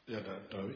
Yada Tavi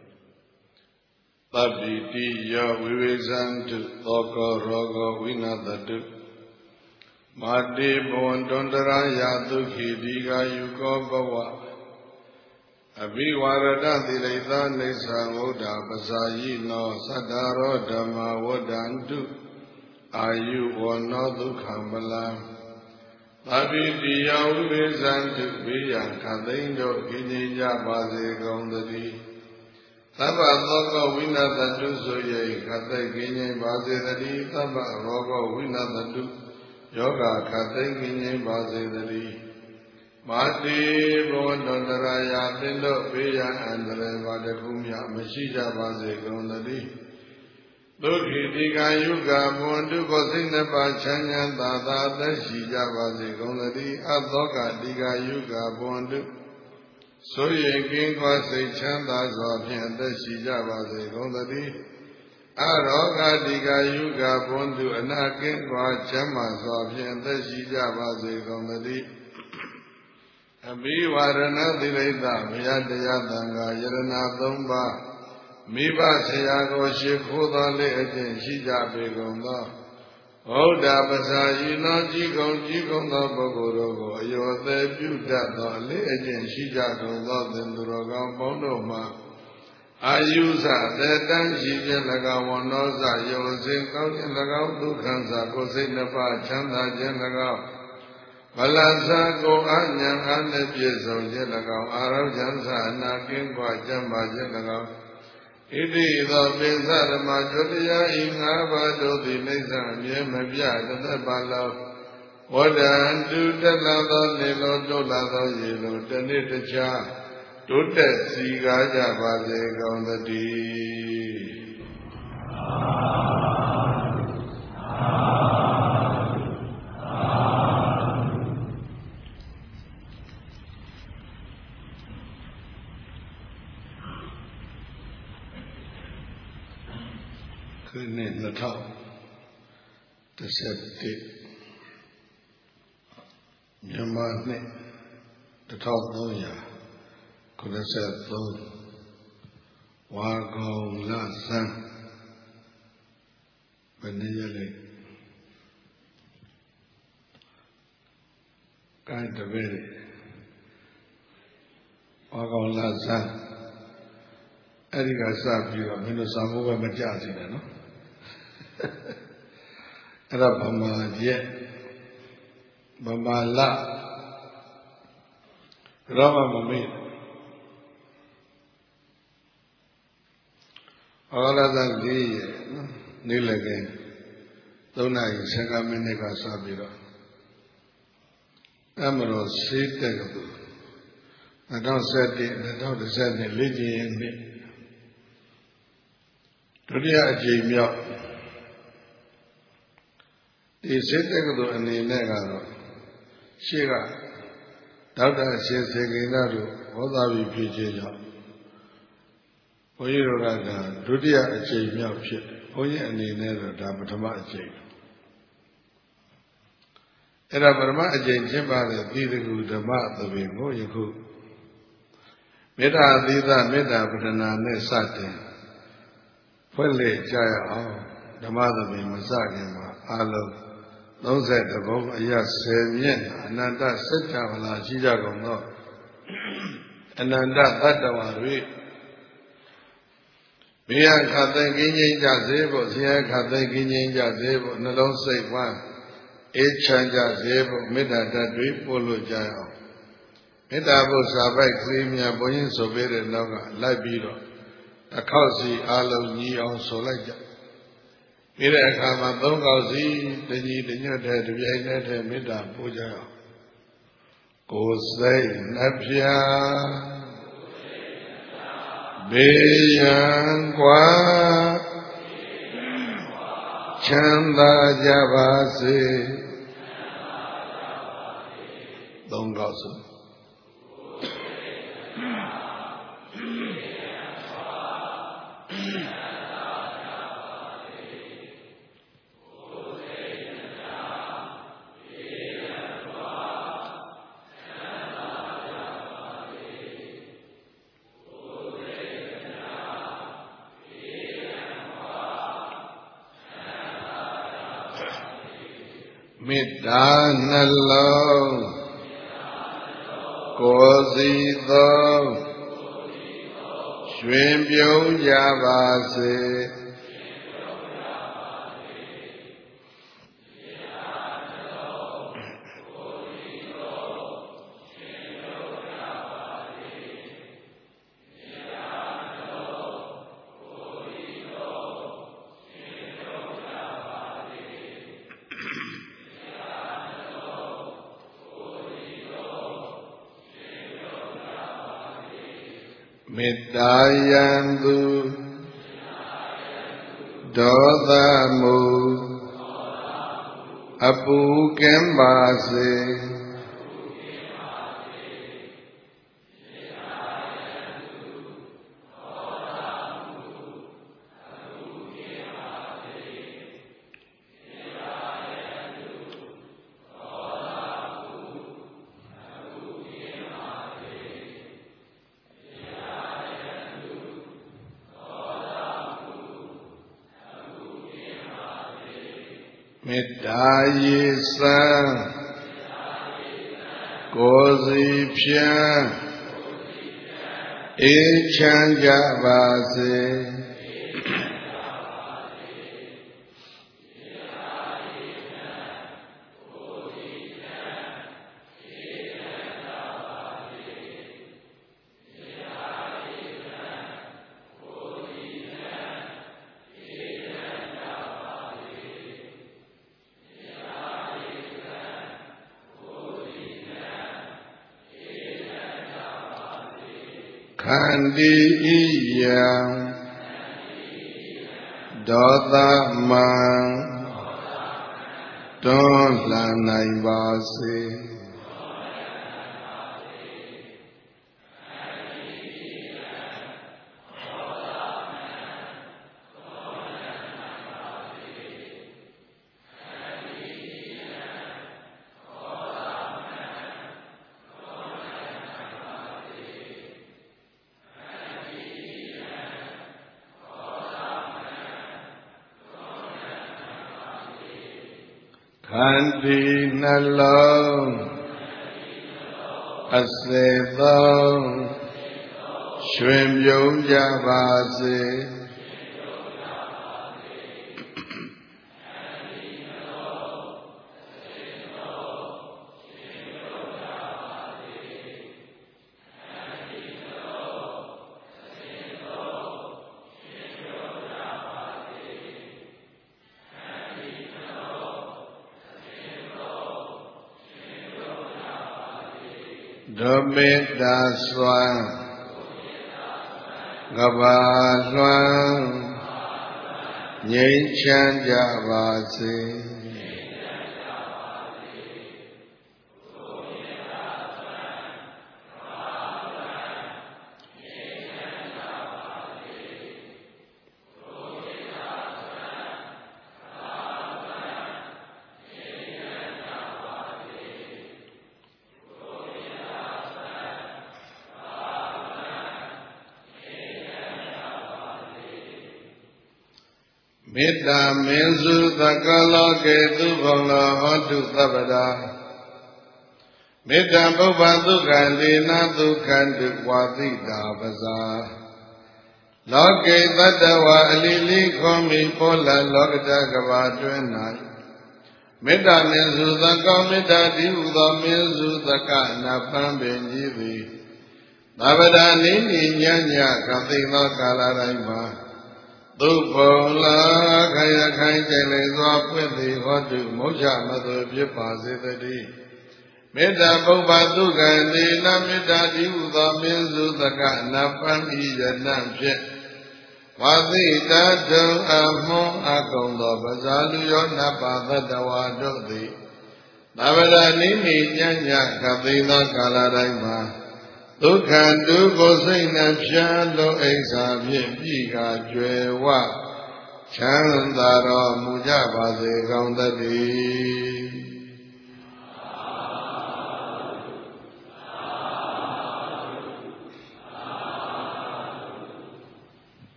Tabdi Ya Vivizantu Toko Rogo Vinadatu Mati Bondondara Yadu Hidiga Yuko Bawa Abhivarada Dileta Nisa Oda Basayi No Sadaro Dhamma Vodantu Ayu Vonodu Kambala Tabdi Ya Vivizantu Biya Kadendo Kinija Baze Gondari Taba Logo Vinadatu Soye Kate Kinye Baze Dari Taba Logo Vinadatu Yoga Kate Kinye Baze Dari Mati Bondondaraya Tindo Piya Andre Vadakumya Mashija Baze Gondari Dukhi Tika Yuga Bondu Kosinapa Chanya Tata Dashija Baze Gondari Adoka Tika Yuga Bondu Soye Kingwa Se Chanda Zwapyan Dashija Baze Gondari Aroga Tika Yuga Bondu Anakingwa Chama Zwapyan Dashija Baze Gondari Abhivarana Dileta Vyadaya Danga Yarana Thomba Miba Sayago Shikhuda Le Ajen Shija Begunda Oda Basayina Jigong Bogorogo Ayode Buddha Le Ajen Shija Gunda Denduroga Bondoma Ayusa Dedan Shija Laga Wanosa Yosin Kautin Laga Dukhansa Kosinapa Chanda Jen Laga Balasa Go Anyan Ane Pieso Jelagao Arab Jansa Nakin Kwa Jamba Jelagao Iti the Pesarama Jodia Inga Bado the Nisa Yemabia the Balo Wada do the Lado Nilo Dolado Yelo Tenit Cha to the Sigaja Baze on the D. Kunin Natal the set Yamane the top Noya could have said though Wago Lasan Benayale kind of very Wago Lasan Erika Sabio, Minosamu Majazina, no? Rabama Jet Bamala Ramamamid all other day Nilagain Dona Sagaminega Sabira Amaro Sitagabu. I don't say it, I don't say the lady in me. Today, Jimmy. He said, and he never she got Dada says again, what are we preaching? Oyuraga, Dudia, Jimmy of shit, Oya and he never Dabatama Jay. And Abrama Jay Jimba, the good Dama, the Bingo, you could. Meda Dida, Meda, but an Nesate. Fully Jaya, the mother be Masagima, I love. Those at the boat, yes, Savian, and then that set Javala, Shijago, and then that one we. We are Kathleen Jazebo, here Kathleen Jazebo, and don't say one. Each Jazebo, Mida that we follow Jayo. Midabo Sabai, Crimea, Boyin, Sobere, Naga, Labiro, a cosy aloe ye also like that. Mira Kama Bongozi, the Nid head, the Yanet, Mida, Puja. Go say, Napia Beyan Kwa Chanda Javase Dongosu. မေတ္တာနှလုံးကိုယ်စီသောရွှင်ပြုံးကြပါစေမေတ္တာယံသူဒေါသမုအပူကင်းပါစေမေတ္တာရေစံကိုယ်စီဖြင့်အေးချမ်းကြပါစေခန္တီဤယံဒေါသမံတွန်းလှန်နိုင်ပါစေခန္တီနှလုံးအစေသောရွှင်ပြုံးကြပါစေဒုမေတ္တာစွာကဘာလွှမ်းငြိမ်းချမ်းကြပါစေမေတ္တာမင်းစုသကလောကေသူဘုံလောဟောတုသဗ္ဗရာမေတ္တာပုဗ္ဗဒုက္ခဒေနဒုက္ခတုဝါတိတာပဇာလောကေတတ္တဝါအလီလီခွန်မီပေါ်လာလောကတကဘာတွင်၌မေတ္တာမင်းစုသကောမေတ္တာတိဟုသောမင်းစုသကနာပန်းပင်ကြီးသည်သဗ္ဗရာနိနိညညကသိသောကာလတိုင်းမှာသုဘုံလာခရခိုင်ကျင်လေစွာပွင့်သည်ဟောတုမုချမသွဖြစ်ပါစေတည်းမေတ္တာပုဗ္ဗဒုက္ခဒေနမေတ္တာတိဟုသောမင်းစုသကနပန်းဤယနံဖြင့်ဝါသိတတုံအမွန်အကုံသောပဇာလူယောနပါသတ္တဝါတို့သည်သဗ္ဗရာနိမိညညကသိသောကာလတိုင်းမှာဒုက္ခတုကိုစိတ်နှဖြာလုံးအိဆာဖြင့်ပြီးကကျွယ်ဝချမ်းသာတော်မူကြပါစေကောင်းသတည်း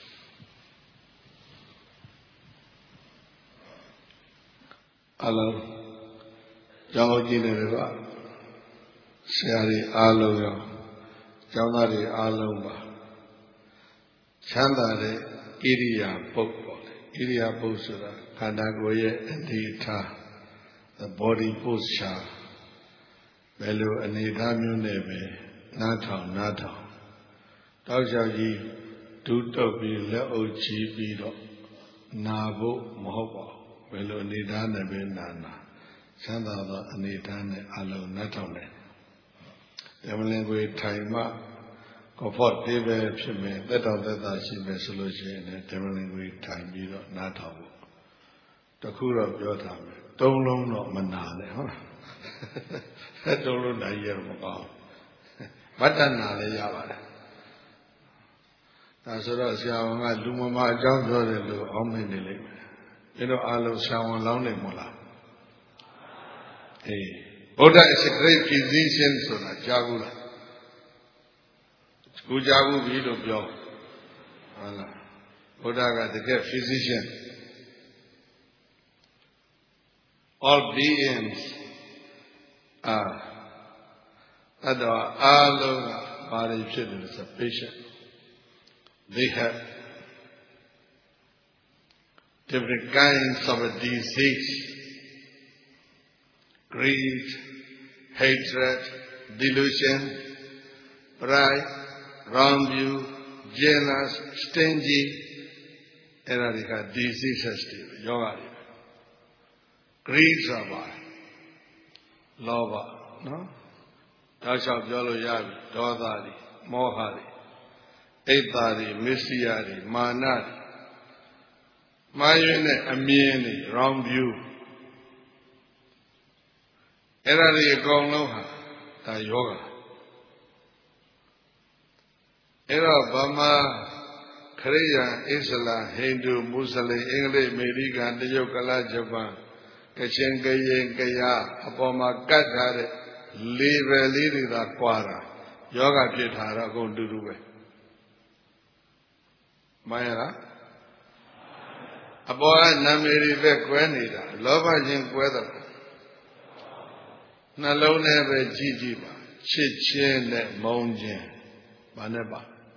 အလုံးကျောင်းကြီးနေတယ်ကဆရာကြီးအားလုံးရောကျောင်းသားတွေအားလုံးပါချမ်းသာတဲ့ဣရိယာပုတ်ပေါ့လေဣရိယာပုတ်ဆိုတာခန္ဓာကိုယ်ရဲ့အနေထား the body posture ဘယ်လိုအနေထားမျိုးနဲ့ပဲနားထောင်တောက်လျှောက်ကြီးဒုတုပ်ပြီးလက်အုပ်ချီးပြီးတော့နာဖို့မဟုတ်ပါဘူးဘယ်လိုအနေထားနဲ့ပဲနာချမ်းသာသောအနေထားနဲ့အလုံးနားထောင်တယ်ဓမ္မလင်ကိုထိုင်မှcomfort သေးပဲဖြစ်မယ်သက်တော်သက်သာရှိမယ်ဆိုလို့ရှိရင်လည်းဓမ္မလင်ကိုထိုင်ပြီးတော့နားထောင်ဖို့တခုတော့ပြောထားမယ်သုံးလုံးတော့မနာနဲ့ဟုတ်လားသုံးလုံးနိုင်ရမကောင်းဗတ္တနာလည်းရပါတယ်ဒါဆိုတော့ဆရာဝန်ကလူမမအကြောင်းပြောတယ်လို့အောင်းမိနေလိမ့်မယ်အဲတော့အားလုံးဆရာဝန်လောင်းနေမို့လားBuddha is a great physician ဆိုတာကြားဘူးလားကိုကြားဘူးပြီလို့ပြောဟုတ်လားဘုရားကတကယ် physician all beings are အဲ့တော့အားလုံးကဘာတွေဖြစ်တယ်ဆို patient they have different kinds of a disease greed hatred delusion pride wrong view jealous stingy အဲ့ဒါတွေက diseases တွေယောဂတွေ greed ဆိုတာပါလောဘနော်တောက်လျှောက်ပြောလို့ရပြီဒေါသတွေမောဟတွေအိတ်သားတွေမစ္စည်းတွေမာနတွေမှားယွင်းတဲ့အမြင်တွေ wrong view အဲ့ဒါတွေအကုန်လုံးဟာဒါယောဂအဲ့တော့ဗမာခရိယာန်အစ္စလာမ်ဟိန္ဒူမွတ်စလင်အင်္ဂလိပ်အမေရိကန်တရုတ်ကလာဂျပန်ကချင်ကရင်ကယားအပေါ်မှာကတ်ထားတဲ့ level လေးတွေသာကွာတာယောဂဖြစ်တာတော့အကုန်တူတူပဲမှန်ရလားအပေါ်ကနာမည်တွေပဲကွဲနေတာလောဘချင်းကွဲတော့နှလုံးထဲပဲကြည့်ကြည့်ပါချစ်ချင်းနဲ့မုန်းခြင်းဘာနဲ့ပါ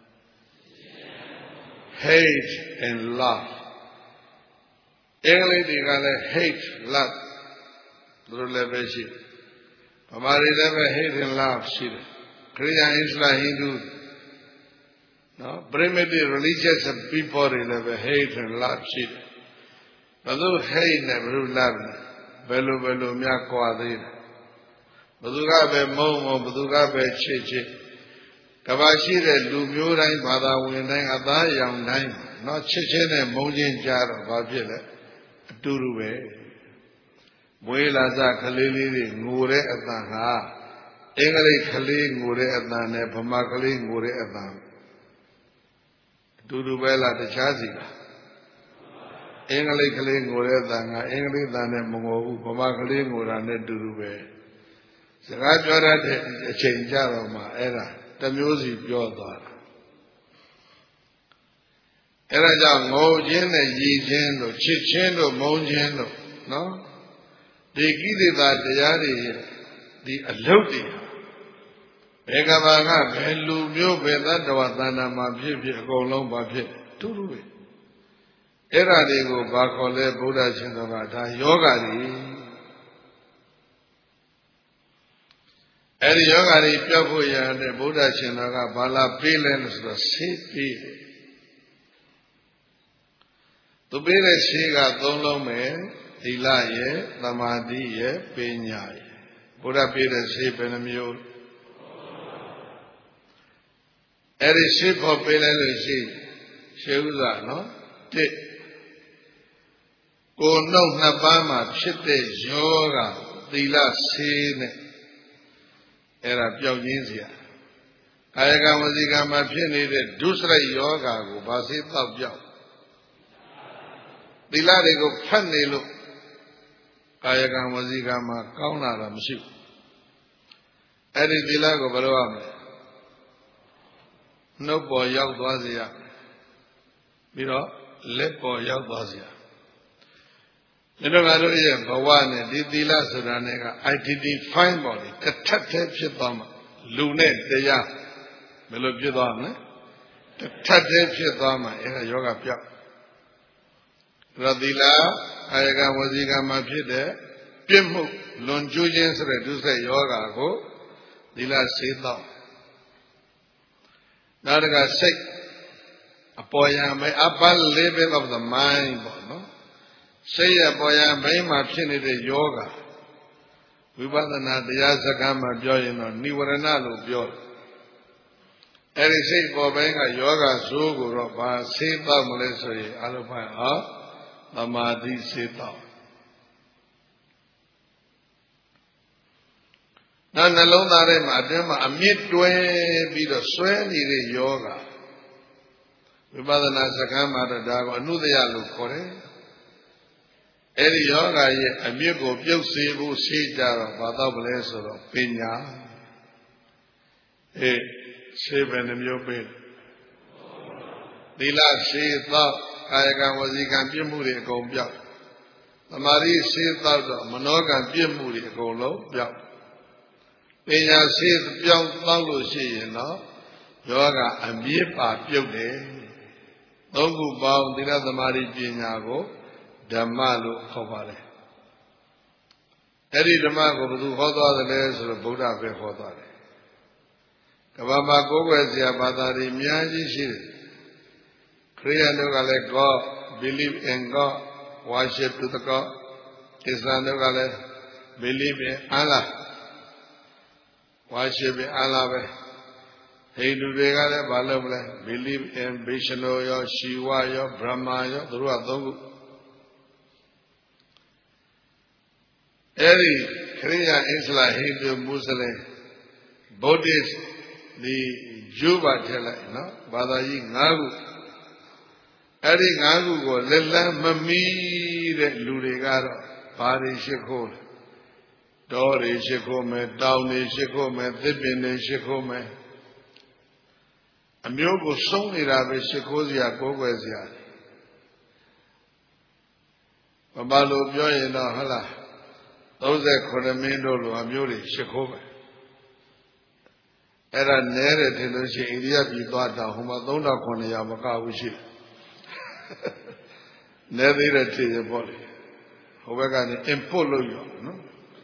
hate and love အင်္ဂလိပ်တွေကလည်း hate love သူတို့လည်းပဲရှိတယ်ဗမာတွေလည်းပဲ hate and love ရှိတယ်ခရစ်ယာန်အစ္စလာမ်ဟိန္ဒူနော် primitive religious people တွေလည်းပဲ hate and love ရှိတယ်ဘယ်လို hate နဲ့ဘယ်လို love နဲ့ဘယ်လိုများကွာသေးလဲဘယ်သူကပဲမုန်းဘယ်သူကပဲချစ်ကဘာရှိတဲ့လူမျိုးတိုင်းဘာသာဝင်တိုင်းအသားအရောင်တိုင်းနော်ချစ်ချင်းနဲ့မုန်းချင်းကြတော့ဘာဖြစ်လဲအတူတူပဲမွေးလာစကလေးလေးတွေငိုတဲ့အတန်ဟာအင်္ဂလိပ်ကလေးငိုတဲ့အတန်နဲ့ဗမာကလေးငိုတဲ့အတန်အတူတူပဲလားတခြားစီလားအင်္ဂလိပ်ကလေးငိုတဲ့အတန်ကအင်္ဂလိပ်အတန်နဲ့မငိုဘူးဗမာကလေးငိုတာနဲ့တူတူပဲစကားပြောရတဲ့အချိန်ကြတော့မှအဲ့ဒါတမျိုးစီပြောသွားတာအဲ့ဒါကြောင့်ငိုခြင်းနဲ့ရည်ခြင်းတို့ချစ်ခြင်းတို့မုန်းခြင်းတို့နော်ဒီကိလေသာတရားတွေဒီအလုတ်တွေဘယ်ကဘာကဘယ်လူမျိုးဘယ်သတ္တဝါသဏ္ဍာန်မှာဖြစ်ဖြစ်အကုန်လုံးဘာဖြစ်တူတူပဲအဲ့ဒါတွေကိုဘာခေါ်လဲဗုဒ္ဓရှင်တော်ကဒါယောဂတွေအဲ့ဒီယောဂတွေပြောက်ဖို့ရတဲ့ဗုဒ္ဓရှင်တော်ကဘာလာပေးလဲလို့ဆိုတော့ဆေးပေးတယ်သူပေးတဲ့ဆေးကသုံးလုံးပဲသီလရဲ့သမာဓိရဲ့ပညာရဲ့ဘုရားပေးတဲ့ဆေးဘယ်နှမျိုးအဲ့ဒီဆေးဖို့ပေးလိုက်လို့ရှိဥစွာနော်တစ်ကိုယ်နှုတ်နှစ်ပါးမှာဖြစ်တဲ့ယောဂသီလဆေးနဲ့အဲ့ဒါပျောက်ခြင်းစရာကာယကံဝစီကံမှာဖြစ်နေတဲ့ဒုစရိုက်ယောဂါကိုဘာစေတောက်ပြောက်သီလတွေကိုဖတ်နေလို့ကာယကံဝစီကံမှာကောင်းလာတာမရှိဘူးအဲ့ဒီသီလကိုဘယ်လိုရမလဲနှုတ်ပေါ်ရောက်သွားစေရပြီးတော့လက်ပေါ်ရောက်သွားစေရတို့ကတော့ရဲ့ဘဝနဲ့ဒီသီလဆိုတာနဲ့က identify ပေါ့လေတစ်ထပ်တည်းဖြစ်သွားမှာလူနဲ့တရားဘယ်လိုဖြစ်သွားမလဲတစ်ထပ်တည်းဖြစ်သွားမှာအဲ့ဒါယောဂပြောက်ဒါသီလအာယကဝစီကမှာဖြစ်တဲ့ပြစ်မှုလွန်ကျူးခြင်းဆိုတဲ့ဒုစရိုက်ယောဂကိုသီလစေတော့နောက်တကစိတ်အပေါ်ယံမဲ့ upper level of the mind ပေါ့နော်စိတ်ရဲ့ပေါ်ယံမိန်းမှာဖြစ်နေတဲ့ယောဂဝိပဿနာတရားစကားမှာပြောရင်တော့နိဝရဏလို့ပြောတယ်အဲ့ဒီစိတ်ပေါ်ပိုင်းကယောဂဇိုးကိုတော့ဘာစေးတော့မလဲဆိုရင်အလုံးပိုင်းသမာဓိစေးတော့နောက်နှလုံးသားထဲမှာအတွင်းမှာအမြင့်တွဲပြီးတော့ဆွဲနေတဲ့ယောဂဝိပဿနာစကားမှာတော့ဒါကိုအနုတ္တယလို့ခေါ်တယ်အဲ့ဒီယောဂရဲ့အမြင့်ကိုပြုတ်စေဖို့ရှေ့ကြတော့ဘာတော့မလဲဆိုတော့ပညာရှေ့ပဲနှမျိုးပဲသီလရှေ့တော့ကာယကံဝစီကံပြည့်မှုတွေအကုန်ပြောက်သမာဓိရှေ့တော့မနောကံပြည့်မှုတွေအကုန်လုံးပြောက်ပညာရှေ့ပြောင်းတော့လို့ရှိရင်တော့ယောဂအမြင့်ပါပြုတ်တယ်သုံးခုပေါင်းသီလသမာဓိပညာကိုဓမ္မလို့ခေါ်ပါတယ်အဲ့ဒီဓမ္မကိုဘယ်သူဟောသွားသလဲဆိုတော့ဗုဒ္ဓပဲဟောသွားတယ်ကမ္ဘာမှာကိုယ်ွယ်စရာဘာသာတွေအများကြီးရှိတယ်ခရိယန်တို့ကလည်း God believe in God worship to the God အစ္စလာမ်တို့ကလည်း believe in Allah worship in Allah ပဲဟိန္ဒူတွေကလည်းဘာလုပ်မလဲ believe in Vishnu ရော Shiva ရော Brahma ရောသူတို့ကသုံးခုအဲ့ဒီခရိယာအစ္စလာမ်ဟိန္ဒူမွတ်စလင်ဗုဒ္ဓဒီယူပါထက်လိုက်နော်ဘာသာကြီး၅ခုအဲ့ဒီ၅ခုကိုလက်လန်းမမီးတဲ့လူတွေကတော့ဘာတွေရှိခိုးလဲတောတွေရှိခိုးမယ်တောင်တွေရှိခိုးမယ်သစ်ပင်တွေရှိခိုးမယ်အမျိုးကိုစုံးနေတာပဲရှိခိုးစရာကိုးကွယ်စရာဘာလို့ပြောရင်တော့ဟုတ်လား39မင်းတို့လိုအမျိုးတွေရှိခိုးပဲအဲ့ဒါနဲတယ်ထင်လို့ရှိရင်အိန္ဒိယပြည်သွားတာဟိုမှာ3900မကဘူးရှိတယ်နဲသေးတယ်ထင်ရပေါ့လေဟိုဘက်ကနေ import လုပ်ရနော်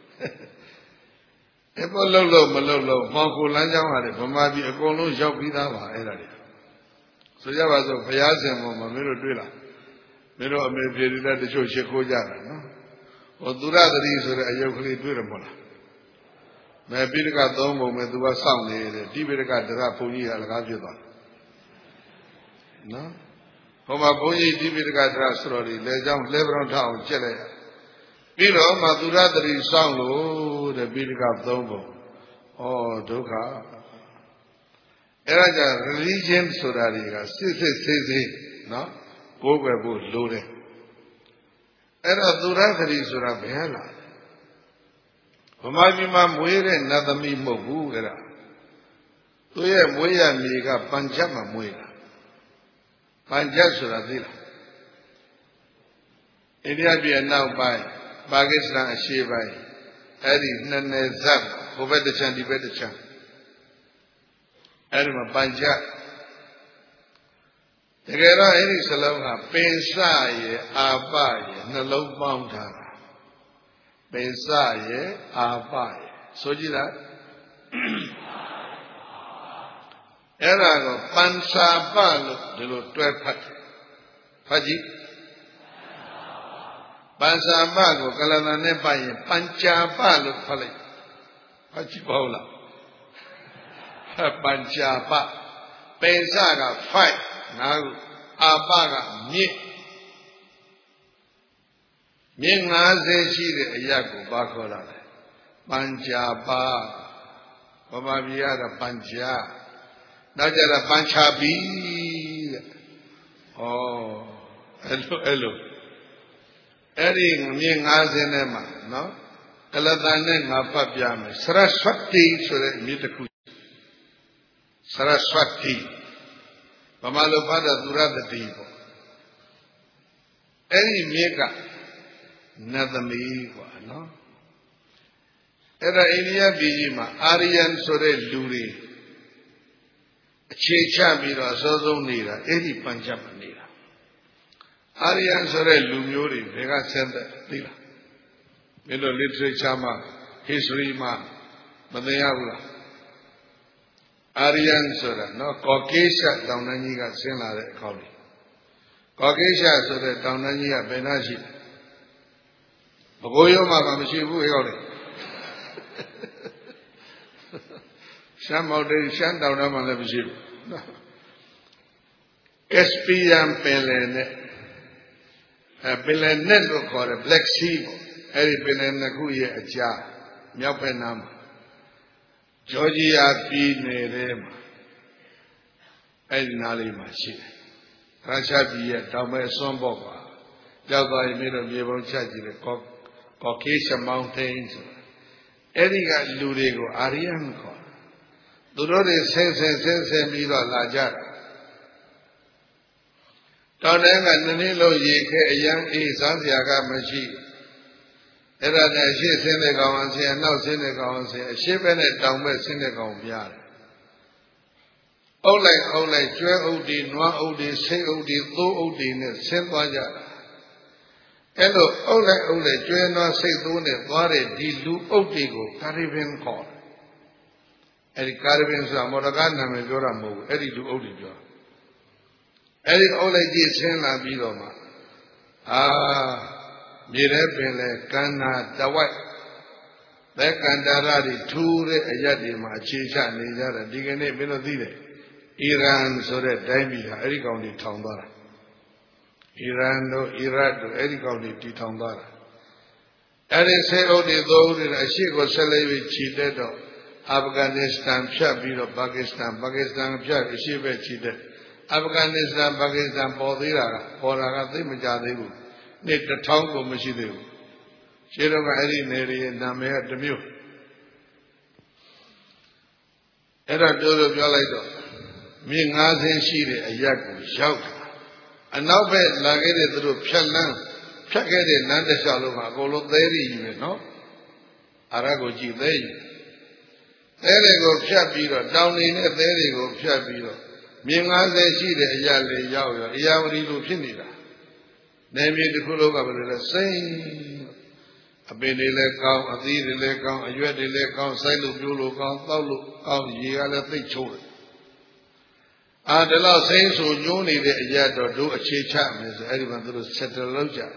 import လုပ်လို့မလုပ်လို့မောင်ကိုလမ်းကြောင်းဟာဗမာပြည်အကုန်လုံးရောက်ပြီးသားပါအဲ့ဒါတွေဆိုကြပါစို့ဘုရားရှင်ပေါ်မှာမင်းတို့တွေ့လားမင်းတို့အမေဖေတွေတချို့ရှိခိုးကြတာနော်ဟိုသူရသတိဆိုတဲ့အယုတ်ကလေးတွေ့တယ်မဟုတ်လားမဲပိဋကသုံးပုံပဲသူကစောင့်နေတယ်တိပိဋကဒရဘုန်းကြီးကအလကားဖြစ်သွားနော်ဟိုမှာဘုန်းကြီးတိပိဋကဒရဆိုတော်ဒီလေကြောင်းလဲပရုံထအောင်ကျက်လိုက်ပြီးတော့မှသူရသတိစောင့်လို့တဲ့ပိဋကသုံးပုံဩဒုက္ခအဲ့ဒါကြောင့် religion ဆိုတာတွေကစစ်ဆေးနော်ကိုးကွယ်ဖို့လိုတယ်အဲ့တော့သူရသတိဆိုတာဘယ်လာဗမာပြည်မှာမွေးတဲ့နတ်သမီးမဟုတ်ဘူးအဲ့ဒါသူရဲ့မွေးရမြေကပัญจမှာမွေးတာပัญจဆိုတာသိလားအိန္ဒိယပြည်အနောက်ပိုင်းပါကစ္စတန်အရှေ့ပိုင်းအဲ့ဒီနှစ်နယ်ဇက်ဟိုဘက်တစ်ချမ်းဒီဘက်တစ်ချမ်းအဲ့ဒီမှာပัญจတကယ်တော့အဲ့ဒီစလုံးကပင်စရဲ့အာပရဲ့နှလုံးပေါင်းထားတာပင်စရဲ့အာပရဲ့ဆိုကြည့်လားအဲ့ဒါကိုပန်စာပလို့ဒီလိုတွဲဖတ်တယ်ဖတ်ကြည့်ပန်စာပကိုကလဏနဲ့ပတ်ရင်ပัญจာပလို့ဖတ်လိုက်ဖတ်ကြည့်ပါဦးလားပัญจာပပင်စက5 နာခုအာပကမြင့်50ရှိတဲ့အရာကိုဘာခေါ်တာလဲပัญจာပဗမာပြည်ကတော့ပัญจာနောက်ကြတော့ပัญချာပိတဲ့ဩအဲ့လိုအဲ့ဒီမြင့်50နဲ့မှာနော်ကလတန်နဲ့ငါဖတ်ပြမယ်စရဆွတ်တိဆိုတဲ့အမြစ်တစ်ခုစရဆွတ်တိဗမာလိုဖတ်တာသူရတတိပေါ့အဲ့ဒီမြစ်က Nathami, no? Era India Bijima, Aryan Sore Luri, Checha Mira, Sozo Nira, Edi Panjab Nira. Aryan Sore Lumuri, Vega Senda, Nira. Middle literature, history, Madayavla. Aryan Sora, no, Caucasia, Downaniga, Sena, Collie. Caucasia, so that Downania, Benashi. Bogoyo Mamashi, Some of the Shan down on the ship. SPM Pelene, a Pelenet called a Black Sea, Eri Pelenakuya, a jar, Yapenam, Georgia P. Nerema, Edinali Machi, Rashabi, Tame Somboba, Java made a Mabel Chaji, Caucasian Mountains, Eriga Ludego, Arian call. Durode sense Mira Lajar. Tonanga Nanilo Yeke, a young Santiago Machi. Era the she Senegal and say, now Senegal say, a ship and a down with Senegal Biar. Ole, 12 OD, Noa OD, 6 OD, 2 OD, Saint Baja. Hello, Ole, 12 Noa 6 OD, Ware, Dilu Otigo, Caribbean call. Eri Caribbean Moragan and Joramu, Eri to Odijo. Eri Ole did send a Bidoma. Mirepele, Kana, the white. The Kandaradi, Ture, Ayadima, Chisha, Nizara, Digane, Benodile. Iran, so that Damia, Eri County Tondara. Iran, no, Iraq, Eri County Tondara. Eri say, oh, the though that I see was celebrated cheated. Afghanistan, Shabiro, Pakistan, Shiva cheated. Afghanistan, Pakistan, Bodira, Poraga, Majadu, Nick the tongue of Mashidu. Shirama Eri Neri and Namea Demu. Era Doro Galado. Ming Azin Shiri, a Yaku, shout. And now bed Lagade through Pyalan, Chakade, Nanda Shaloma, Golo, there even, no? Arago G, there. There they go, Pshabiro, down in it, there they go, Pshabiro. Mingaze she the Yale Yawa, Yawri Lupinida. Name it the Kuloga, the same. A Benile count, a Zidile count, a Yuadile count, Silu Bulo count, Taulu count, Yala think children. And the last saying so, you need a yard or do a cham as everyone to settle Loja.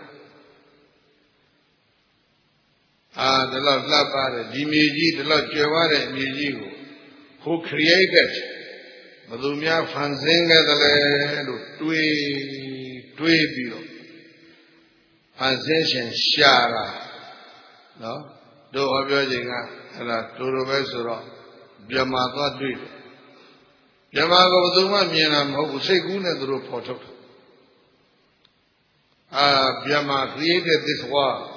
The Lord Labare, Dimiji, the Lord Jaware, Mijigo, who created Madumia Fanzinga the land, Tui Fanzation Shara, no? Do Abiaga, and Turubesura, Biamata Dui. Yamago Duma Mianam, who say Guna the report. Biama created this war.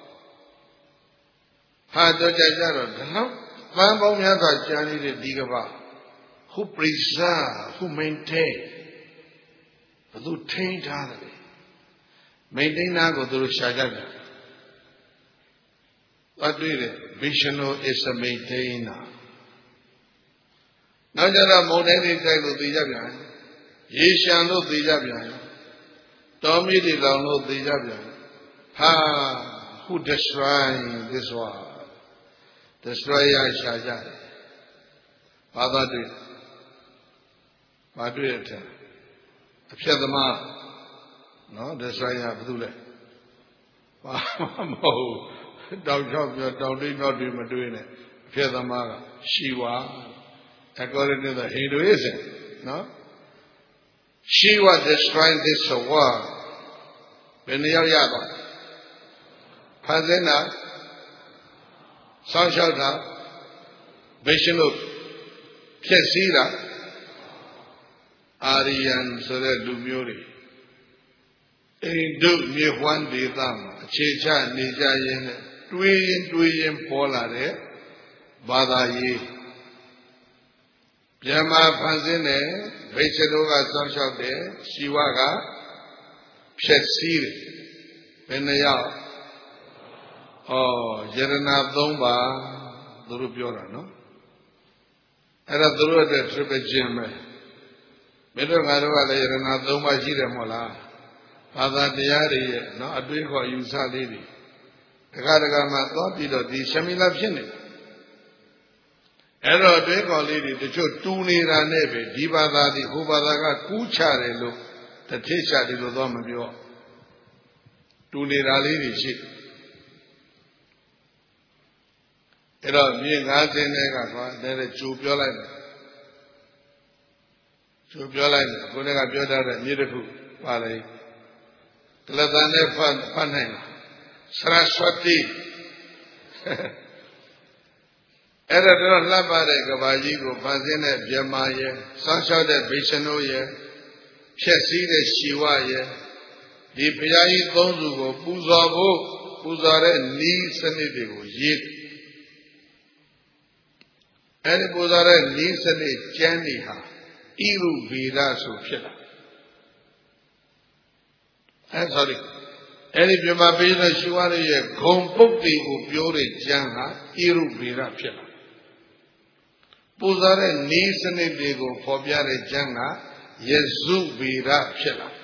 Who preserve, who maintain, who taint other. Maintain Nago to Shagaga. What do you Vishnu is a maintainer. Now there are more than a type of the Jabian. Yeshan no the Jabian. Tommy the Lano the Jabian. Ha, who destroying this war? Destroy Shaja. Father did. What do you tell? Upset the ma. No, destroy Abdullah. Don't not be doing it. Fear the ma. Shiva. According to the Hinduism. No? Shiva destroying this war. When you are Yaba. Pazena. Sanshauta, Vishnu, Kesira, Aryan Sore Dumuri. In Duk Mihuan de Dam, Checha Nijayan, Tuyin Polare, Badayi. Yama Fanzine, Vishnuga Sanshaute, Shivaga, Pshetsiri, Venaya, ယရဏ3ပါးသူတို့ပြောတာနော်အဲ့ဒါသူတို့အတွက် triple ခြင်းပဲမင်းတို့ငါတို့ကလည်းယရဏ3ပါးရှိတယ်မဟုတ်လားဘာသာတရားတွေရဲ့နော်အတွေးခေါ်ယူဆလေးတွေတခါတခါမှသွားပြီးတော့ဒီရှမီလာဖြစ်နေအဲ့တော့အတွေးခေါ်လေးတွေတချို့တူနေတာနဲ့ပဲဒီဘာသာဒီဟိုဘာသာကကူးချတယ်လို့တထိချတယ်လို့တော့မပြောတူနေတာလေးတွေရှိအဲ့တော့မြေ50နဲ့ကကွာတဲ့ကျူပြောလိုက်တယ်ကျူပြောလိုက်တယ်ခုနကပြောထားတဲ့မြေတစ်ခုပါလေကလသန်နဲ့ဖတ်နိုင်လားစရဆွတိအဲ့ဒါတော့လှပ်ပါတဲ့ကဘာကြီးကိုဖန်ဆင်းတဲ့ဗြဟ္မာရဲ့စောင့်ရှောက်တဲ့ဗိရှနုရဲ့ဖြည့်စည်းတဲ့ရှီဝရဲ့ဒီဘုရားကြီးသုံးစုကိုပူဇော်ဖို့ပူဇော်တဲ့ဤစနစ်တွေကိုရေးအဲ့ဒီပူဇော်တဲ့ဤစနစ်ကျမ်းတွေဟာဣရုဗေဒဆိုဖြစ်လာsorry အဲ့ဒီပြမပေးတဲ့ရှုဝါရရဲ့ဂုံပုတ်တွေကိုပြောတဲ့ကျမ်းဟာဣရုဗေဒဖြစ်လာပူဇော်တဲ့ဤစနစ်တွေကိုဖော်ပြတဲ့ကျမ်းကယေစုဗေဒဖြစ်လာ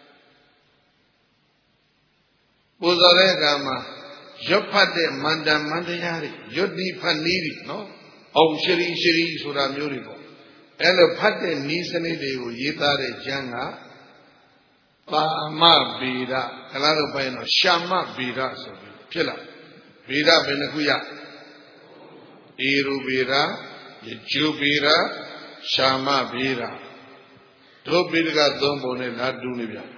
ပူဇော်တဲ့အခါမှာရွတ်ဖတ်တဲ့မန္တမန္တရားတွေရွတ်ဒီဖတ်နည်းတွေနော်အောင်ရှရီဆိုတာမျိုးတွေပေါ့အဲ့လိုဖတ်တဲ့ဤစနစ်တွေကိုရေးသားတဲ့ကျမ်းကပါမဗေဒခလားတော့ပိုင်းတော့ရှာမဗေဒဆိုပြီးဖြစ်လာဗေဒဘယ်နှခုရဧရုဗေဒယဂျုဗေဒရှာမဗေဒတို့ဗေဒက3ပုံနဲ့လာတူနေပြန်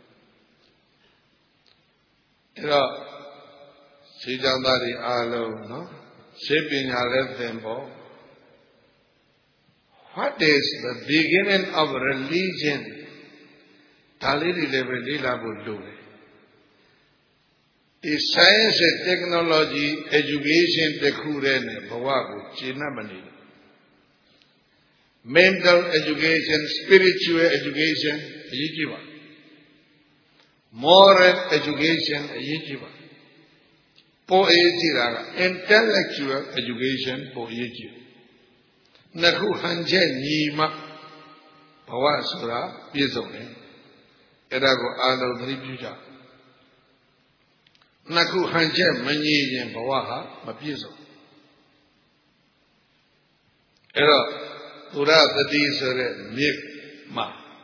အဲ့တော့ရှင်းကြောင်းသားတွေအားလုံးနော်ရှင်းပညာလည်းသင်ဖို့ What is the beginning of religion ဒါလေးတွေလည်းပဲလေ့လာဖို့လိုတယ်ဒီ science and technology education တခုတည်းနဲ့ဘဝကိုကျေနပ်မနေဘူး mental education spiritual education အရေးကြီးပါ moral education အရေးကြီးပါပိုအရေးကြီးတာက intellectual education ပိုအရေးကြီးနှစ်ခုဟန်ချက်ညီမှဘဝဆိုတာပြည့်စုံတယ်အဲ့ဒါကိုအားလုံးသတိပြုကြနှစ်ခုဟန်ချက်မညီရင်ဘဝဟာမပြည့်စုံအဲ့တော့သုရသတိဆိုတဲ့မြစ်မှာ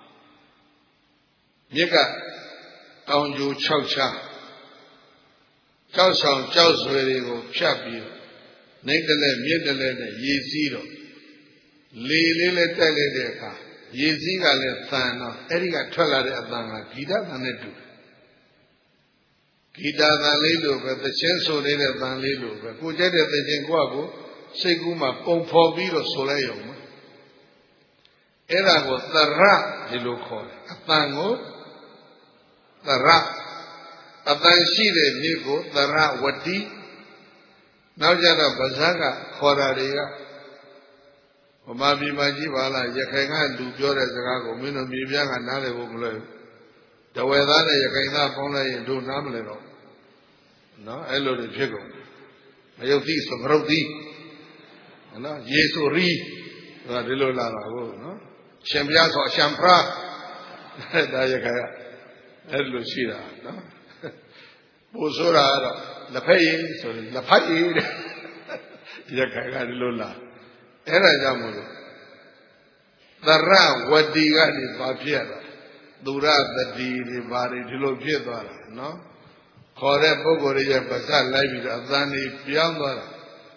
မြစ်ကတောင်ကျို6ချားကြောက်ဆောင်ကြောက်ဆွေတွေကိုဖြတ်ပြီးနိုင်တလဲမြစ်တလဲနဲ့ရေစီးတော့လေလေးနဲ့တက်လိုက်တဲ့အခါရေစီးကလည်းသံတော့အဲ့ဒီကထွက်လာတဲ့အသံကဂီတသံနဲ့တူတယ်ဂီတသံလေးလိုပဲသချင်းဆိုနေတဲ့သံလေးလိုပဲကိုကြိုက်တဲ့သချင်းကိုယ့်ကိုစိတ်ကူးမှာပုံဖော်ပြီးတော့ဆိုလိုက်ရုံပဲအဲ့ဒါကိုသရဒီလိုခေါ်တယ်အသံကိုသရအတန်ရှိတဲ့မြစ်ကိုသရဝတိနောက်ကြတော့ဗဇက်ကခေါ်တာတွေကဗမာပြည်မှာကြည့်ပါလားရခိုင်ကလူပြောတဲ့စကားကိုမင်းတို့မြေပြားကနားလည်ဖို့မလွယ်ဘူးတဝဲသားနဲ့ရခိုင်သားပေါင်းလိုက်ရင်တို့နားမလည်တော့နော်အဲ့လိုတွေဖြစ်ကုန်မယုတ်တိဆိုမရုတ်တိနော်ယေဆိုရီဒါဒီလိုလာတာဟုတ်နော်ရှင်ပြားဆိုအရှံဖရာဒါရခိုင်ကအဲ့လိုရှိတာနော်ပို့ဆိုတာကတော့လက်ဖက်ရည်ဆိုရင်လက်ဖက်ရည်တဲ့ရခိုင်ကဒီလိုလာအဲ့ဒါကြောင့်မို့လို့သရဝတိကနေဘာဖြစ်ရတာသူရသတိတွေဘာတွေဒီလိုဖြစ်သွားတာနော်ခေါ်တဲ့ပုဂ္ဂိုလ်ရဲ့ပါးစပ်လိုက်ပြီးတော့အသံတွေပြောင်းသွားတာ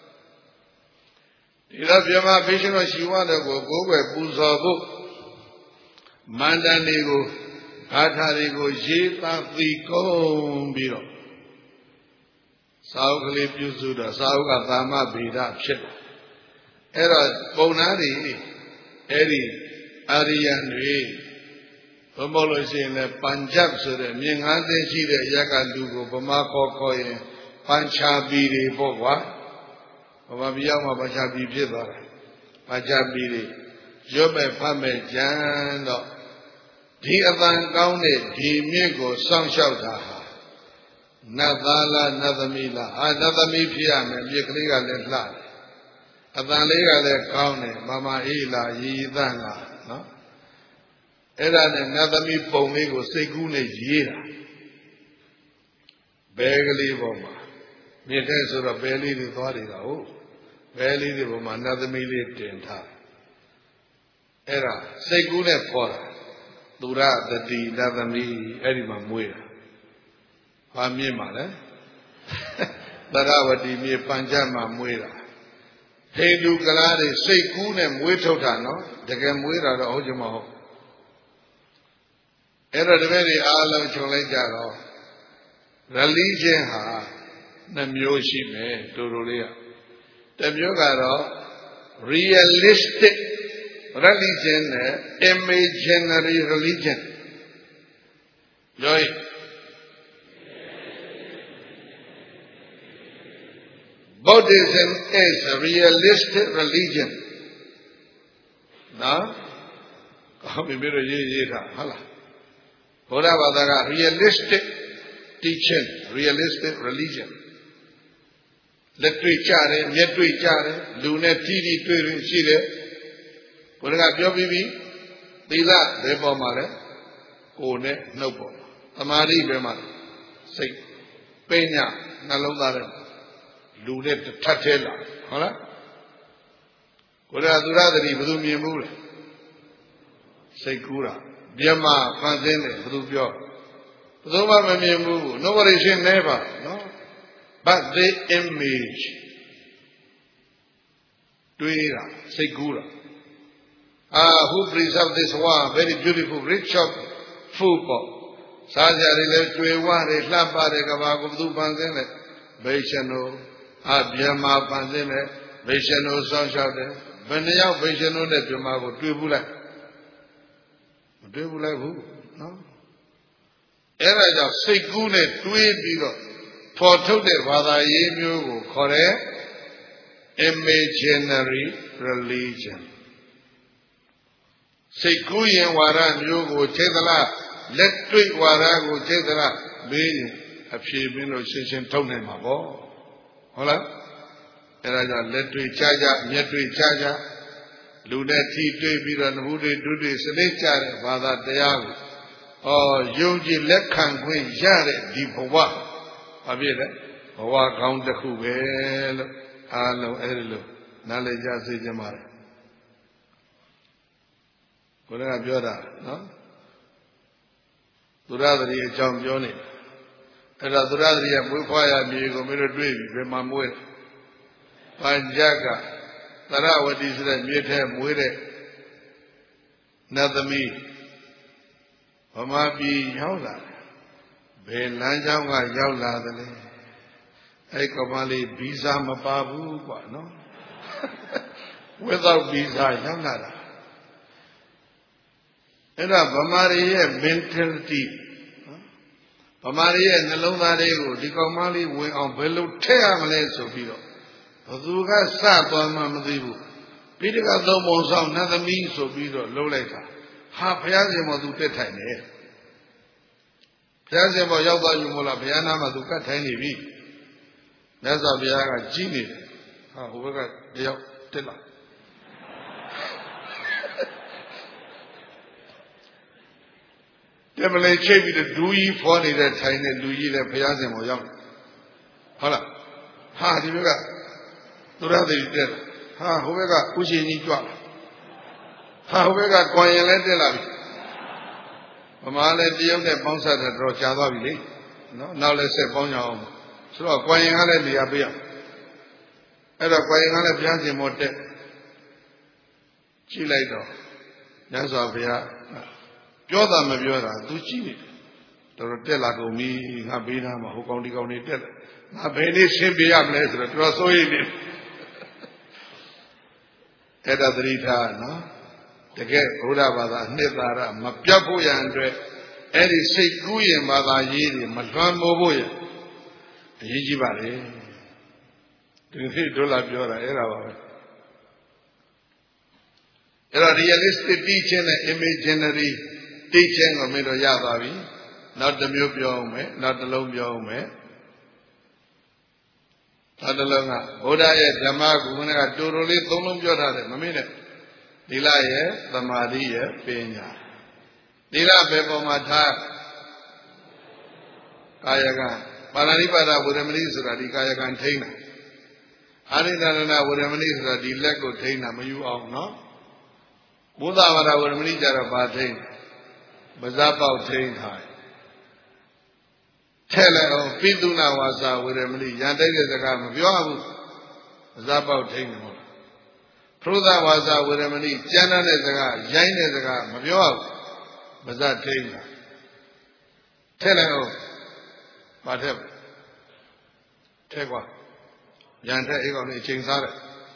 ဒီတော့ပြမဖိရှင်တော်ရှိဝါတဲ့ကိုကိုယ်ွယ်ပူဇော်ဖို့မန္တန်တွေကိုဂါထာတွေကိုရေးသားပြီးကုန်ပြီးတော့စာအုပ်ကလေးပြုစုတော့စာအုပ်ကသာမဗေဒဖြစ်တယ်အဲ့တော့ပုံနာတွေအဲ့ဒီအာရိယန်တွေဘုံမလို့ရှိရင်လည်းပัญจပ်ဆိုတဲ့မြင်ငါးသိရှိတဲ့ရက်ကလူကိုဗမာခေါ်ရင်ပัญချာပီတွေပေါ့ကွာဗမာပြည်ရောက်မှပัญချာပီဖြစ်သွားတယ်ပัญချာပီတွေရွတ်မဲ့ဖတ်မဲ့ကြံတော့ဒီအပန်ကောင်းတဲ့ဒီမြင့်ကိုစောင့်ရှောက်တာဟာ Nathala Nathamila, Nathamipia, Yakliga Letla, Athalega Le Kaune, Mama Ila, Yidanga, no? Eran Nathami Pomigo, Segune Yira, Begli Boma, Mietesura Belli di Torida, oh, Belli di Boma, Nathamili Tenta. Era Segune Pora, Dura the D, Nathami, Edima Muira. Pamimale, Taravati, me Panjama Muira. Hindu Kalari, Sekune, Muitotano, the Gamuira, the Ojamo. Era the very Alam Cholejaro. Religion ha, Namyoshi me, Turulia. The Myogaro, realistic religion, imaginary religion. Joy. Buddhism is a realistic religion. No? Realistic teaching, realistic religion. Literature, Luna Tidi, Shire, Puraga Yobibi, Dila, Bebomare, Kone, Nobo, Amari Bemar, say, Pena, Nalomare. Lunet Tatela, Hola? Kuraduri, Budumi Mule, Sekura, Biama, Fanzene, Budubio. Buduma Mamimu, nobody is never, no? But the image, Tuira, Segura. Who preserved this one, very beautiful, rich of food. Saja related to a one, a lampa, a Gavagu Fanzene, Beshano. Abiyama Panzime, Vishanu Sanshade, Venia Vishanu Netumago, Tribula. Tribula who? No? Era of Sekune, Twibigo, Portude, Vada Yemu, Kore, imaginary religion. Sekuyan Waran Yogo, Chedala, let tweet Warago, Chedala, being a few minutes in Tonema. Hola? Era letri chaja, nyetri chaja, luneti bira nabudi dudi selecha, vada deyagu. Oh, yogi lekhan queen yare di bawa. Abira, bawa count the kubel, alo erilo, naleja se jamare. Kura bioda, no? Duradri a jam yoni. Era Duradri a Mufaya, Migo, Mirabri, Mamuet, Panjaga, Tarawati, Mute, Muire, Nathami, Omabi, Yola, Belanjanga, Yola, Ekomali, Bisa Mapabu, no? Without Bisa, Yangara. Era Bamari, mentality. Pamari and Nalonari, Dicomali went on Bellu Teamales of Hiro. Azuga sat on Mamadibu. Peter got no more sound, another means of Hiro, low later. Half Yazim or Dutetane. Yazim or Yaba Yumola, Piana Maduka Tiny V. That's a Viaga Genie. Whoever they are Tilla. Temple shape the Dewey for the tiny Louis the Piazim or young. Hola. Ha, the Vega. Durada is dead. Ha, whoever pushing each one. Ha, whoever going and let the life. Mamma, the young bounce at the Rochava. No, now let's say Bonya. So, going on the Abia. At a going on the Piazim or dead. She later. That's all we are. Yoda Maviola, Duchi, the Rotella to me, Nabina, who county county tell. Nabini should be a place, the Trosoid. Eda Drita, no? The get Udavada, Nedara, Mapiapu Yandre, Edi Sekuya Madayi, Matran Moboya, Yijibari. Do you think Dola Biora era? Era realistic teaching and imaginary. Teaching of Mido Yadavi, not the Mubio, not the Lobio, Tadalanga, Buddha ye, Jamaku, when I do really don't know a minute. Dilaye, the Maria, Pena. Dila Bebo Mata Kayagan. Panaripada would reminisce that the Kayagan Taina. Arinana would reminisce that the Lego Taina, you all know. Buddha would reminisce that about Taina. Bazapa Tain High. Tell her, Piduna was our with Emily, Yandega the Gam of Yoabu, Zapa Tain. Pruda was our with Emily, Jana is the guy, Jain is the guy, of Yoabu, Bazat Tain. Tell her, whatever. Take one. Yanta Egon Chingsara.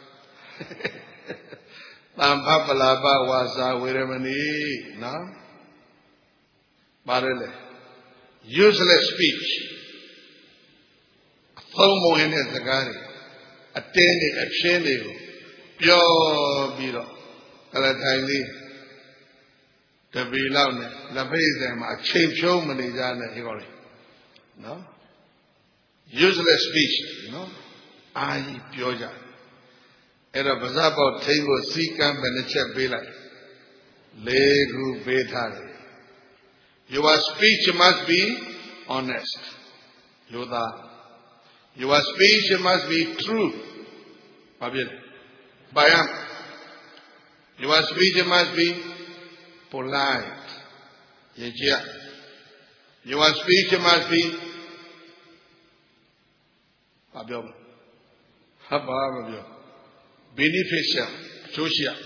Pampalaba was our with Emily, no? Barele. Useless speech. Thomo in the Gari. Attending, attending. Pure Biro. Kalatani. The Bilaune. The Basin. A change show many Jana. No? Useless speech. No? I Pioja. Era Bazabo Tango Sikam and the Chep Bila. Legu Betari. Your speech must be honest. Yoda. Your speech must be true. Bayam. Your speech must be polite. Your speech must be beneficial. Social.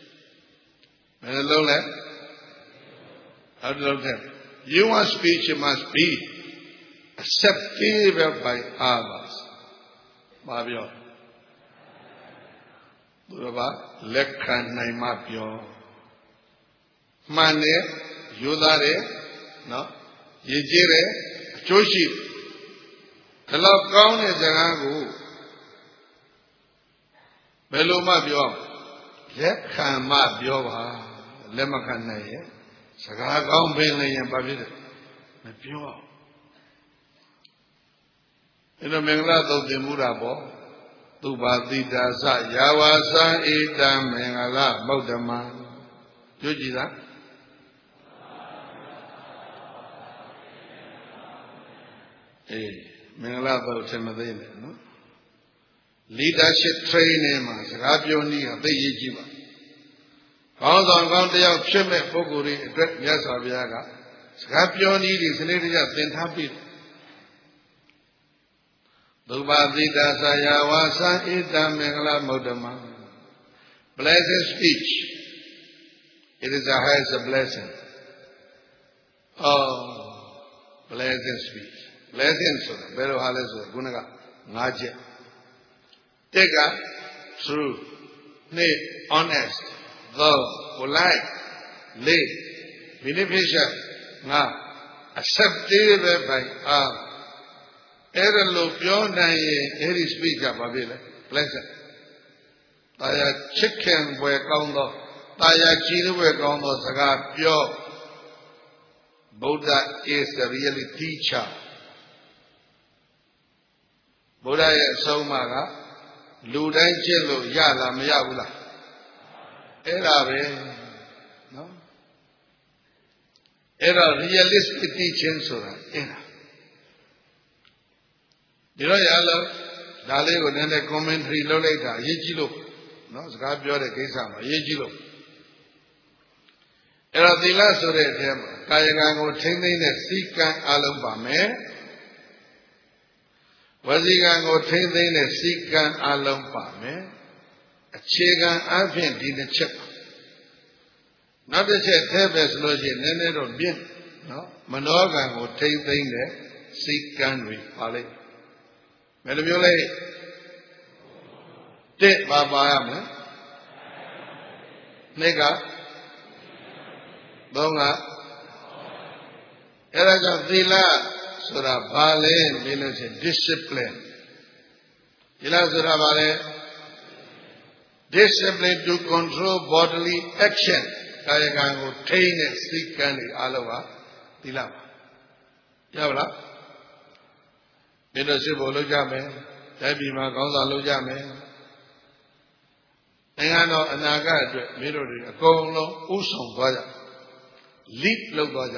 Your speech must be acceptable by others. Mabio. Duraba lekkan naimapio. Mane, Yudare, no, Yejire, Choshi. The love count is a rangu. Beluma bio. Lekkan ma bio. Lemakan naye. Saka count being a babid. Pure. In a Mengla of the Murabo. Tubadita sa Yawasa Ita Mengala Baudama. Jujida Mengala Bautamade, no? Leadership training, Rabioni, the Yijiba. Found on County of Chime Poguri, Great Yasaviaga. Rabioni is an area then happy. Dubadita Sayawasa Ita Mengala Modama. Blessed speech. It is the highest blessing. Oh, blessed speech. Blessing so. Bero haleso. Gunaga. Ngaje. Tega. True. Need. Honest. Though. Polite. Late. Beneficial. Nga. Acceptable by all. Era lo pure na ye. Eri speech ka babile. Blessed. Taya chicken boy kaundo. Taya chiruwe kaundo saga pure. Buddha is the really teacher. Buddha is so maga. Ludan chelo yala mayabula. Era be. No? Era realistic teaching sura. Era. Dilo yalo. Dale ko nene commentary lo later. Yejilo. No? Saga pure de kaisa ma. Yejilo. Era dila sura tema. Kayagan ko thindin ne sikan along pa me. Wazigan ko thindin ne sikan along pa me. Achegan afin di ne chep. Not the chet tebes logi nene ro bin. No? Manogan ko thindin ne sikan ri pale. Melamule. Te baba me. Nega. Donga. Era Dila Sura Bale means discipline. Dila Sura Bale discipline to control bodily action. Kayagango train it, seek and alawa. Dila. Yabla. Leadership Olojame. တဲ့ပြည်မှာကောင်းစားလုပ်ကြမယ်နိုင်ငံတော်အနာဂတ်အတွက်မင်းတို့တွေအကုန်လုံးဥဆောင်သွားကြlead လုပ်သွားကြ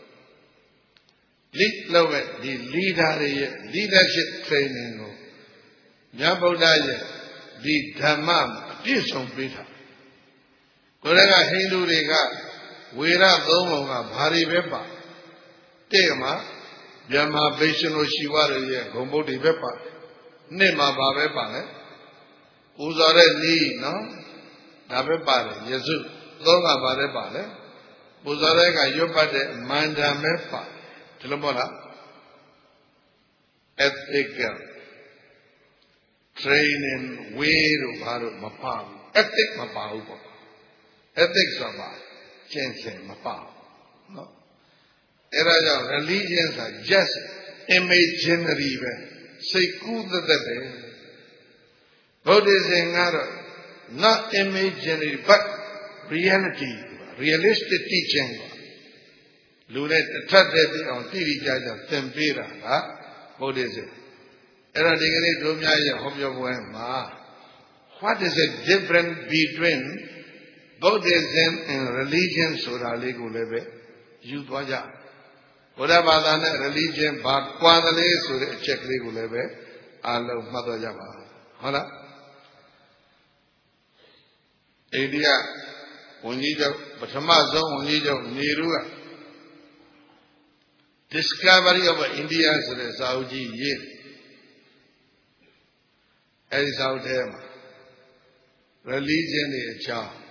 lead လုပ်တဲ့ဒီ leader တွေရဲ့ leadership training ကိုမြတ်ဗုဒ္ဓရဲ့ဒီဓမ္မအပြည့်စုံပေးတာကိုယ်ကဟိန္ဒူတွေကဝေရသုံးပုံကဘာတွေပဲပါတဲ့မှာမြန်မာဗိရှင်လိုရှိဝရရဲ့ဂုံဘုတ်တွေပဲပါနှစ်မှာဘာပဲပါလဲပူဇော်တဲ့နီးနော်ဒါပဲပါတယ်ယေစုသုံးကဘာလဲပါလဲပူဇော်တဲ့ကရွတ်ပတ်တဲ့မန္တန်ပဲပါဒီလိုပေါ့လား ethical training way တို့ဘာလို့မပါဘူး ethic မပါဘူးပေါ့ ethic ဆိုတာပါကျင့်စဉ်မပါဘူးနော်အဲ့ဒါကြောင့် religion ဆိုတာ just imaginary ပဲစိတ်ကူးသက်သက်ပဲ Buddhism ကတော့ not imaginary but reality realistic teaching လူနဲ့တစ်ထပ်တည်းပြီးအောင်သိကြကြသင်ပေးတာက Buddhism အဲ့ဒါဒီကနေ့တို့များရဲ့ဟောပြောပွဲမှာ what is the difference between Buddhism and religion ဆိုတာလေးကိုလည်းပဲယူသွားကြဘုရားဘာသာနဲ့ religion ဘာကွာတယ်လဲဆိုတဲ့အချက်ကလေးကိုလည်းပဲအားလုံးမှတ်သွားကြပါဟုတ်လားအိန္ဒိယဝန်ကြီးချုပ်ပထမဆုံးဝန်ကြီးချုပ်နေရူက Discovery of India ဆိုတဲ့စာအုပ်ကြီးရေးအဲဒီစာအုပ်ထဲမှာ religion တွေအကြောင်း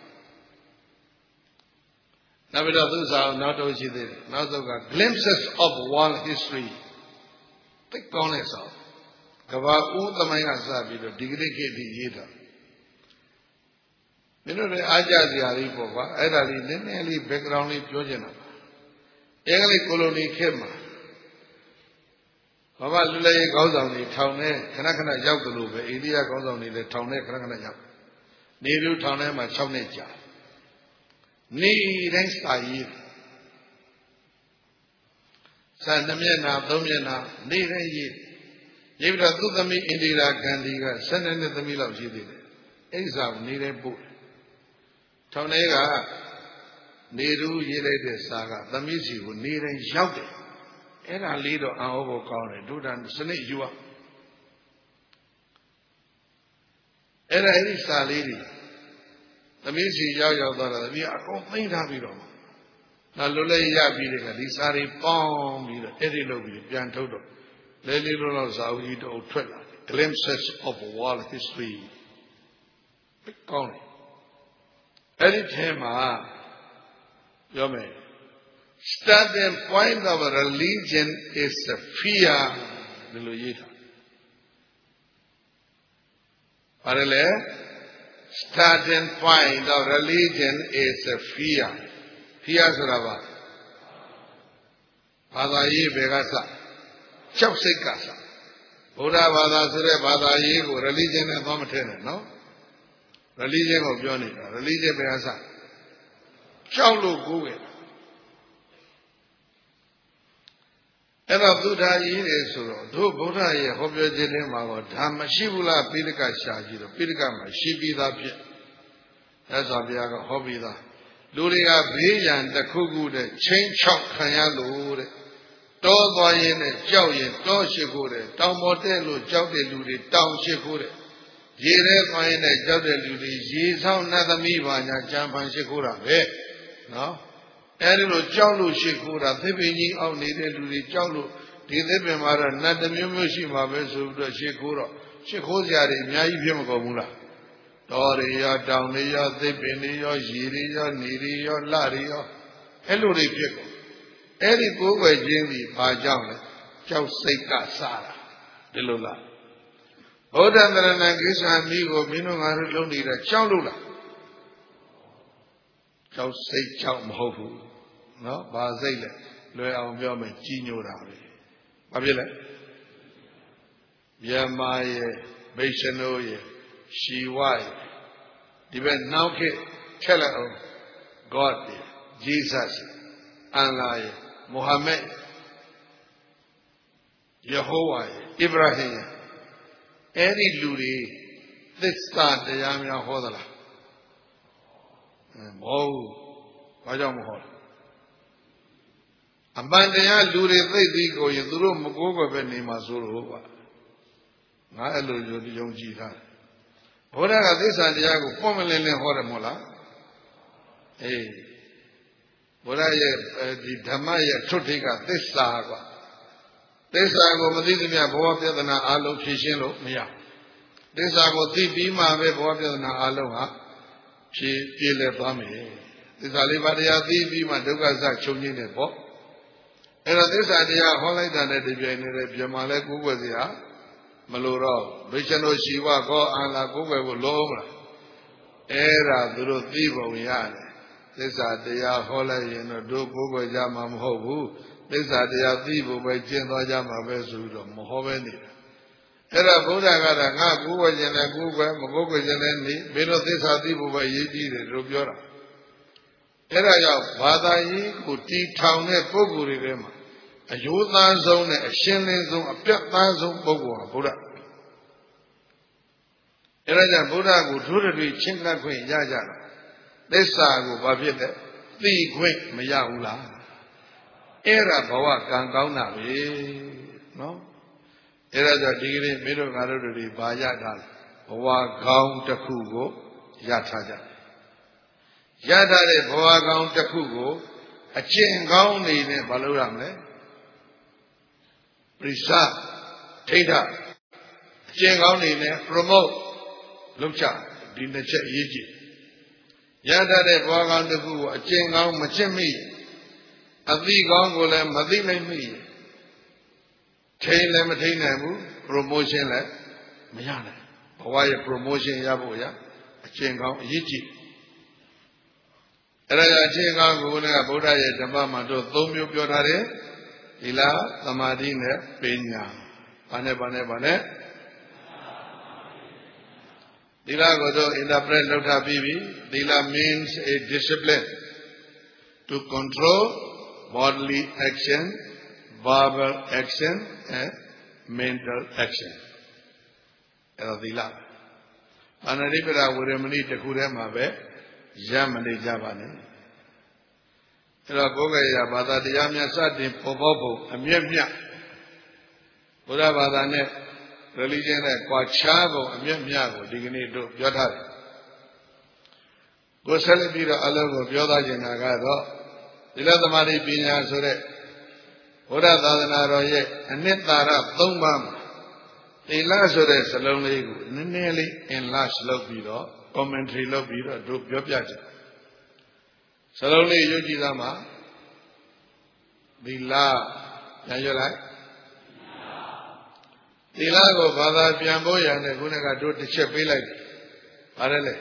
နောက်ပြီးတော့သူစာအုပ်နောက်တော့ရှိသေးတယ်နောက်ဆုံးက glimpses of world history သိကောင်းတဲ့စာအုပ်ကဘာဦးသမိုင်းကစပြီးတော့ဒီကနေ့ခေတ်ဒီရေးတာမင်းတို့လည်းအားကြစရာလေးပေါ့ကွာအဲ့ဒါလေးနည်းနည်းလေး background လေးပြောချင်တာပါအင်္ဂလိပ်ကိုလိုနီခေတ်မှာဘာမှလူလည်းရေးခေါင်းဆောင်တွေထောင်ထဲခဏခဏရောက်တယ်လို့ပဲအိန္ဒိယခေါင်းဆောင်တွေလည်းထောင်ထဲခဏခဏရောက်နေလူထောင်ထဲမှာ6နှစ်ကြာနေတိုင်းစာရေးစာ2မျက်နှာ3မျက်နှာနေတိုင်းရေးပြီးတော့သူ့သမီးအိန္ဒိရာဂန္ဒီက12နှစ်သမီးလောက်ရှိသေးတယ်အဲ့စာကိုနေတိုင်းပို့ထောင်ထဲကနေလူရေးလိုက်တဲ့စာကသမီးစီကိုနေတိုင်းရောက်တယ်အဲ့ဒါလေးတော့အံ့ဩဖို့ကောင်းတယ်ဒုဒ္ဒစနစ်ယူရအဲ့ဒီစာလေးတွေသမီးစီရောက်သွားတာသမီးအကုန်သိမ့်ထားပြီးတော့နောက်လွတ်လည်းရပြီးတဲ့ကဒီစာတွေပေါင်းပြီးတော့အဲ့ဒီလုပ်ပြီးပြန်ထုတ်တော့လဲလေးလုံးလောက်စာအုပ်ကြီးတော့ထွက်လာတယ် Glimpses of World History ကောင်းတယ်အဲ့ဒီထဲမှာပြောမယ်starting point of religion is fear ဒီလိုရေးထားပါတယ်လေ starting point of religion is fear fear ဆိုတာဘာသာရေးဘယ်ကစကြောက်စိတ်ကစဗုဒ္ဓဘာသာဆိုတဲ့ဘာသာရေးကို religion နဲ့သွားမထည့်နဲ့နော် religion ကိုပြောနေတာ religion ဘယ်ကစကြောက်လို့ကိုးခဲ့အဲ့တော့သုဒ္ဓရေးတယ်ဆိုတော့တို့ဗုဒ္ဓရဲ့ဟောပြောခြင်းထဲမှာတော့ဒါမရှိဘူးလားပိဋကရှာကြည့်တော့ပိဋကမှာရှိပြီးသားဖြစ်အဲ့ဆိုဘုရားကဟောပြီးသားလူတွေကဘေးရန်တစ်ခုခုတဲ့ချင်းချောက်ခံရလို့တဲ့တောသွားရင်နဲ့ကြောက်ရင်တောရှိခိုးတယ်တောင်ပေါ်တက်လို့ကြောက်တဲ့လူတွေတောင်ရှိခိုးတယ်ရေထဲသွားရင်နဲ့ကြောက်တဲ့လူတွေရေဆောင်နတ်သမီးပါညာကြံဖန်ရှိခိုးတာပဲနော်အဲဒီလိုကြောက်လို့ရှိခိုးတာသစ်ပင်ကြီးအောက်နေတဲ့လူတွေကြောက်လို့ဒီသစ်ပင်မှာတော့နတ်တစ်မျိုးမျိုးရှိမှာပဲဆိုပြီးတော့ရှိခိုးတော့ရှိခိုးစရာတွေအများကြီးဖြစ်မကုန်ဘူးလားတော်တွေရောတောင်တွေရောသစ်ပင်တွေရောရေတွေရောနေတွေရောလတွေရောအဲ့လိုတွေဖြစ်ကုန်အဲ့ဒီကိုယ်ွယ်ခြင်းဒီဘာကြောင့်လဲကြောက်စိတ်ကစားတာဒီလိုလားဘုဒ္ဓံတရဏကိစ္ဆာမိကိုမင်းတို့ငါတို့လုံးနေတာကြောက်လို့လားကြောက်စိတ်ကြောက်မဟုတ်ဘူးနော်ဘာစိတ်လဲလွယ်အောင်ပြောမယ်ကြီးညိုတာပဲဘာဖြစ်လဲမြမရဲ့ဗိရှနိုးရဲ့ရှီဝရဲ့ဒီဘက်နောက်ခေတ်ထက်လိုက်အောင် God ရဲ့ Jesus အလ္လာဟ်ရဲ့မုဟမ္မဒ်ယေဟောဝါရဲ့ဣဗရာဟင်ရဲ့ Any luri, this start the Yamia Hodala. Oh, Vajamohol. Abandanya luri, they go in the room, Mogoga Benima Zuru. I lose you, the young Jita. Whatever this and Yago, formerly in Horamola. Eh, what I the Damaya Chotika, this saga. This I go Madizimia Boapia Alo Kishino, Mia. This I go Tibima Boapia Aloha, she killed a family. This Alibadia Tibima Duga Chuni Nepo. And this idea, Holly than a divinity, Jamale Gugazia, Maluro, Vichano Shiva, go and La Guga Loma. Era Duru Tibo Yane. This idea, Holly, and a do Guga Jamam Hobu. This idea, Tibo by Jino Jama Vesudo, Mohoveni. Era Buddha got a Guga and a Guga, Mogoga and Bino this Adibu by Yidi, the Rubiora. Era ya Vadayi, Kuti Town, Pogurima. A Yudan zone, a Shinlin zone, a Piatan zone, Bogu, Buddha. Era Buddha would do the Chinga Queen Yaja. This sago Babita, the great Mayaula. Era Bawa Gangauna, no? Era the degree middle Garudi Bayada, Bawa Gaun Takugo, Yataja. Yadare Bawa Gaun Takugo, a chain gown in Baluramle. Prisa, Tata, chain gown in promote, Lucha, Dinacha Yiji. Yadare Bawa Gaun Takugo, a chain gown Machimi. Adi Gongole, Madina me. Chain Lematina, promotion like Mayana. Hawaii promotion Yaboya, a chain gown Yiji. Era chain gown Guna, Buddha, Tamamato, Tomio Piotare, Ila, Tamadine, Pena. Bane. Dila Godo interpret Lota Bibi. Dila means a discipline to control bodily action, verbal action, and mental action. Era Dila. Anaripera Uremani Takurema be, Yamani Javane. Era Gogaya Bada the Yamia Sati Pobobo, a Miamia. Buddha Badane, religion at Quachavo, a Miamiago, Dignito, Yota. Go celebrate a love of Yoda Janagado. Dilatamari Pina Sure, Buddha Dadana Roye, and Nitara Tumbam. The last of the Salon nearly in last love below, commentary love below, do Yopiaja. Saloni Yujidama, the La, can you like? The Lago Bada Piamboya and the Gunaga do the chip be like Parale.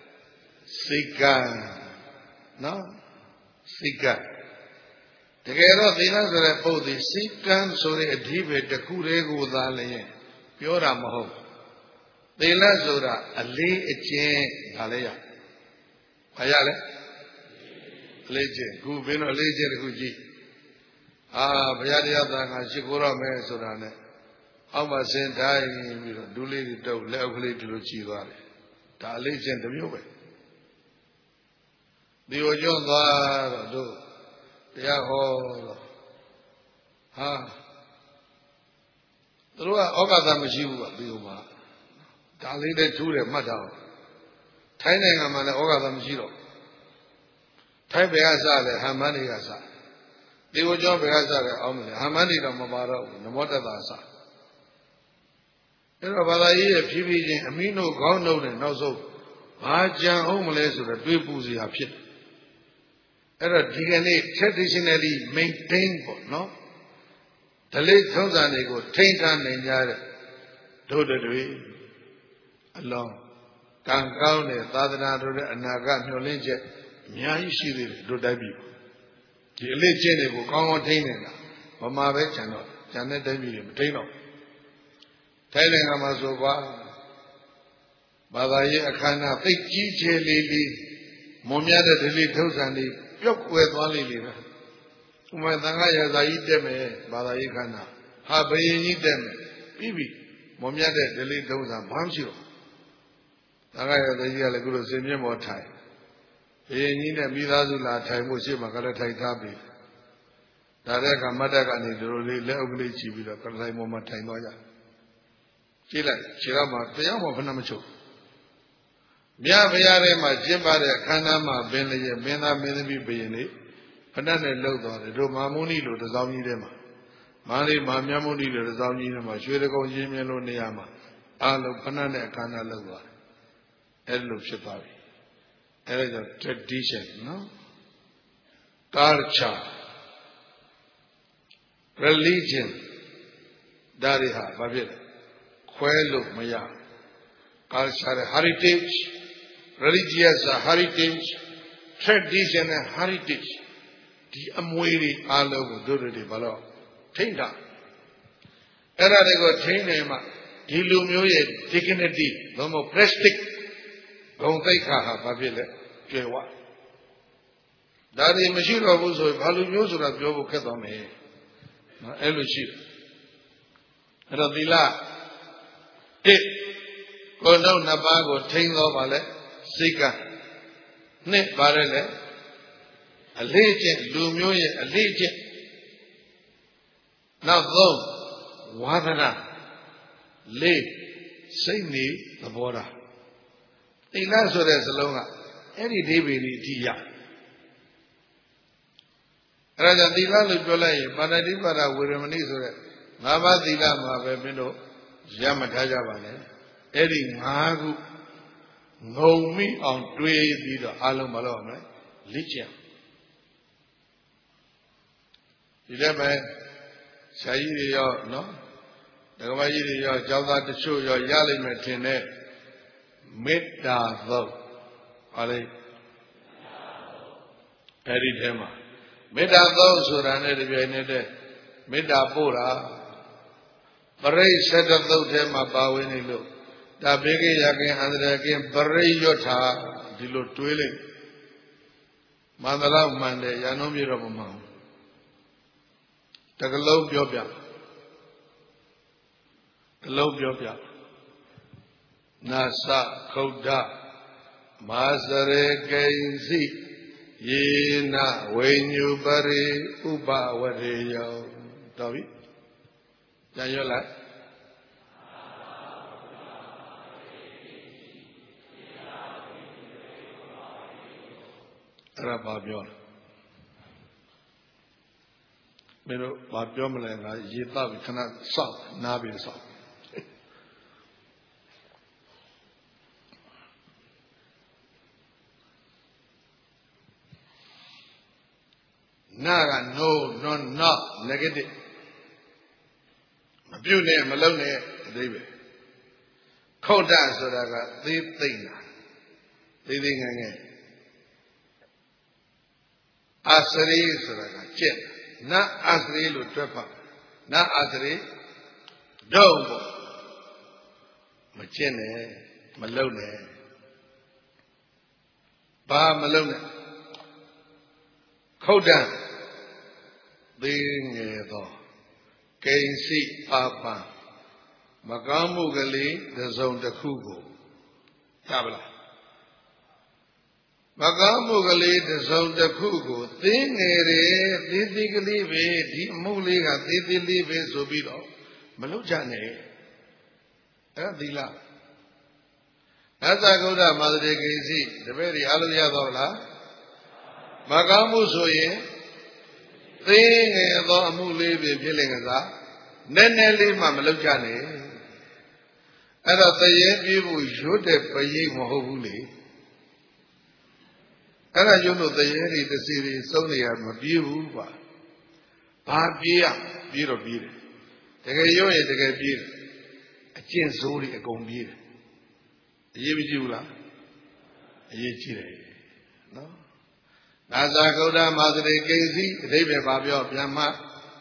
Sika, no? Sika. Together, the answer both the Sikan, so they adhibit the Kurego Dale, Piora Maho. The Lazura, a lay a chain, Dalea. Ayale? Legend, who been a legend, Guji. Ah, Bayadiata, Shikura Mesurane. How much sent I do lady to level to Luchivale. The legend of you. The Ojon do. They are all. Ha. Through Ogada Majiva, Biuma. Dali de Ture, Madam. Taining a man, Ogada Majiro. Taibeaza, Hamaniasa. The Ojon Beaza, Hamani Mabara, Namotadasa. You know, but I hear PV, Amino, Gondo, and also Majan homeless or a Dupuzi of shit. Era DNA traditionally maintained, no? The late Tonzanigo, Taintan and Yara, Dodadui, along. Kankaune, Tadana, and Nagan, Nolinja, Yashi, Dodabi. The elite Jenny will come on Tainana, Mama Channel, Janet David, Taino. Telling Amazova, Badaye Akana, take G. Lily, Momiada de Litosani, Yok with Walila. Umatanga, as I eat them, Badayakana, Habayi them, Bibi, မော်မြတ်တဲ့ဒလိတုံးစာဘာမှရှိတော့ဒါကရတဲ့ကြီးကလည်းခုလိုစင်မြင့်မော်ထိုင်ဘယင်ကြီးနဲ့မိသားစုလာထိုင်ဖို့ရှေ့မှာကလည်းထိုင်ထားပြီဒါတဲ့အခါမတ်တက်ကနေဒီလိုလေးလက်အုပ်ကလေးချီပြီးတော့ကလည်းမော်မှာထိုင်သွားကြကြည့်လိုက်ခြေတော့မှတရားမှဖဏမချုပ်မြတ်ဘုရားထဲမှာကျင့်ပါတဲ့အခမ်းအနားမှာပင်လည်းမင်းသားမင်းသမီးဘယင်လေးဖဏနဲ့လှုပ်သွားတယ်တို့မာမုနိလိုတစောင်းကြီးထဲမှာမာလေးမာမြတ်မုနိလိုတစောင်းကြီးထဲမှာရွှေတကုံရင်းမြလို့နေရာမှာအားလုံးဖဏနဲ့အခမ်းအနားလှုပ်သွားတယ်အဲ့လိုဖြစ်သွားပြီအဲ့ဒါကြောင့် tradition နော် culture religion ဒါတွေဟာဘာဖြစ်လဲခွဲလို့မရ culture heritage religious heritage tradition and heritage ဒီအမွေတွေအားလုံးကိုတို့တွေဘာလို့ထိမ့်တာအဲ့ဒါတွေကိုထိမ့်နေမှဒီလူမျိုးရဲ့ dignity ဘုံမ prestige ဂုဏ်သိက္ခာဟာဘာဖြစ်လဲကျွယ်ဝဒါတွေမရှိတော့ဘူးဆိုရင်ဘာလူမျိုးဆိုတာပြောဖို့ခက်သွားမယ်နော်အဲ့လိုရှိတယ်အဲ့တော့သီလတစ်ကိုယ်တို့နှစ်ပါးကိုထိန်းသောပါလဲစိတ်ကနှစ်ပါရဲလေအလေးကျင့်လူမျိုးရဲ့အလေးကျင့်နောက်သုံးဝါဒနာလေးစိတ်နေသဘောထားသီလဆိုတဲ့စလုံးကအဲ့ဒီဒိဗေဒီအထိရအဲ့ဒါကြောင့်သီလလို့ပြောလိုက်ရင်ပါဏာတိပါဒဝေရမဏိဆိုတဲ့ငါးပါးသီလမှာပဲမင်းတို့ရမှတ်ထားကြပါနဲ့အဲ့ဒီ၅ခုငုံမိအောင်တွေးပြီးတော့အလုံးမလုပ်အောင်လေ့ကျင့်ဒီလည်းပဲဆရာကြီးတွေရောနော်ဒကမကြီးတွေရောကျောင်းသားတချို့ရောရလိမ့်မယ်ထင်တဲ့မေတ္တာသုတ်ဟာလေအဲ့ဒီထဲမှာမေတ္တာသုတ်ဆိုတာနဲ့တပြိုင်နက်တည်းမေတ္တာပို့တာပရိစ္ဆေတသုတ်ထဲမှာပါဝင်နေလို့ဒါဘေကိယကင်အန္တရာယ်ကင်ပရိယောထာဒီလိုတွေးလိုက်မန္တလာမှန်တယ်ရန်ကုန်ပြည်တော့မမှန်ဘူးတကလုံးပြောပြကလုံးပြောပြနာစခုဒ္ဒမာစရေကိဉ္စီယေနဝိညုပရိဥပဝရေယောတော်ပြီပြန်ရွတ်လိုက်အဲ့ဒါဘာပြောလဲမင်းတို့ဘာပြောမလဲငါရေသပြီခဏစောင့်နားပြီးစောင့်နာက no not negative မပြုတ်နဲ့မလုံးနဲ့အသေးပဲခုတ်တဆိုတာကသေးသိမ့်တာသေးသေးငယ်ငယ်အာစရိဆိုတာကကျင့်နတ်အာစရိလို့တွက်ပါနတ်အာစရိတော့မကျင့်နဲ့မလုံးနဲ့ဘာမလုံးနဲ့ခုတ်တသေးငယ်သောကိဉ္စီပါပံမကောင်းမှုကလေးတစ်စုံတစ်ခုကိုရပါလားမကောင်းမှုကလေးတစ်စုံတစ်ခုကိုသိငယ်တယ်သေးသေးကလေးပဲဒီအမှုလေးကသေးသေးလေးပဲဆိုပြီးတော့မလုပ်ကြနဲ့အဲ့သီလနသကုဋ္ဌမာသရေကိဉ္စီတပည့်တွေအားလုံးရတော့လားမကောင်းမှုဆိုရင်သေးငယ်သောအမှုလေးပဲဖြစ်လင်ကစားနည်းနည်းလေးမှမလုပ်ကြနဲ့အဲ့တော့တရေပြေးဖို့ရွတ်တဲ့ပရိတ်မဟုတ်ဘူးလေအဲ့ဒါရုံလို့တရေတွေတစီတွေစုံနေရမပြေးဘူးပါဘာပြေးရပြေးတော့ပြေးတယ်တကယ်ရုံရင်တကယ်ပြေးတယ်အကျင့်ဆိုးတွေအကုန်ပြေးတယ်အရေးမကြီးဘူးလားအရေးကြီးတယ်နော်နာဇာကုဋ္ဌမာသရေကိဉ္စီအဓိပ္ပာယ်ဘာပြောပြန်မှ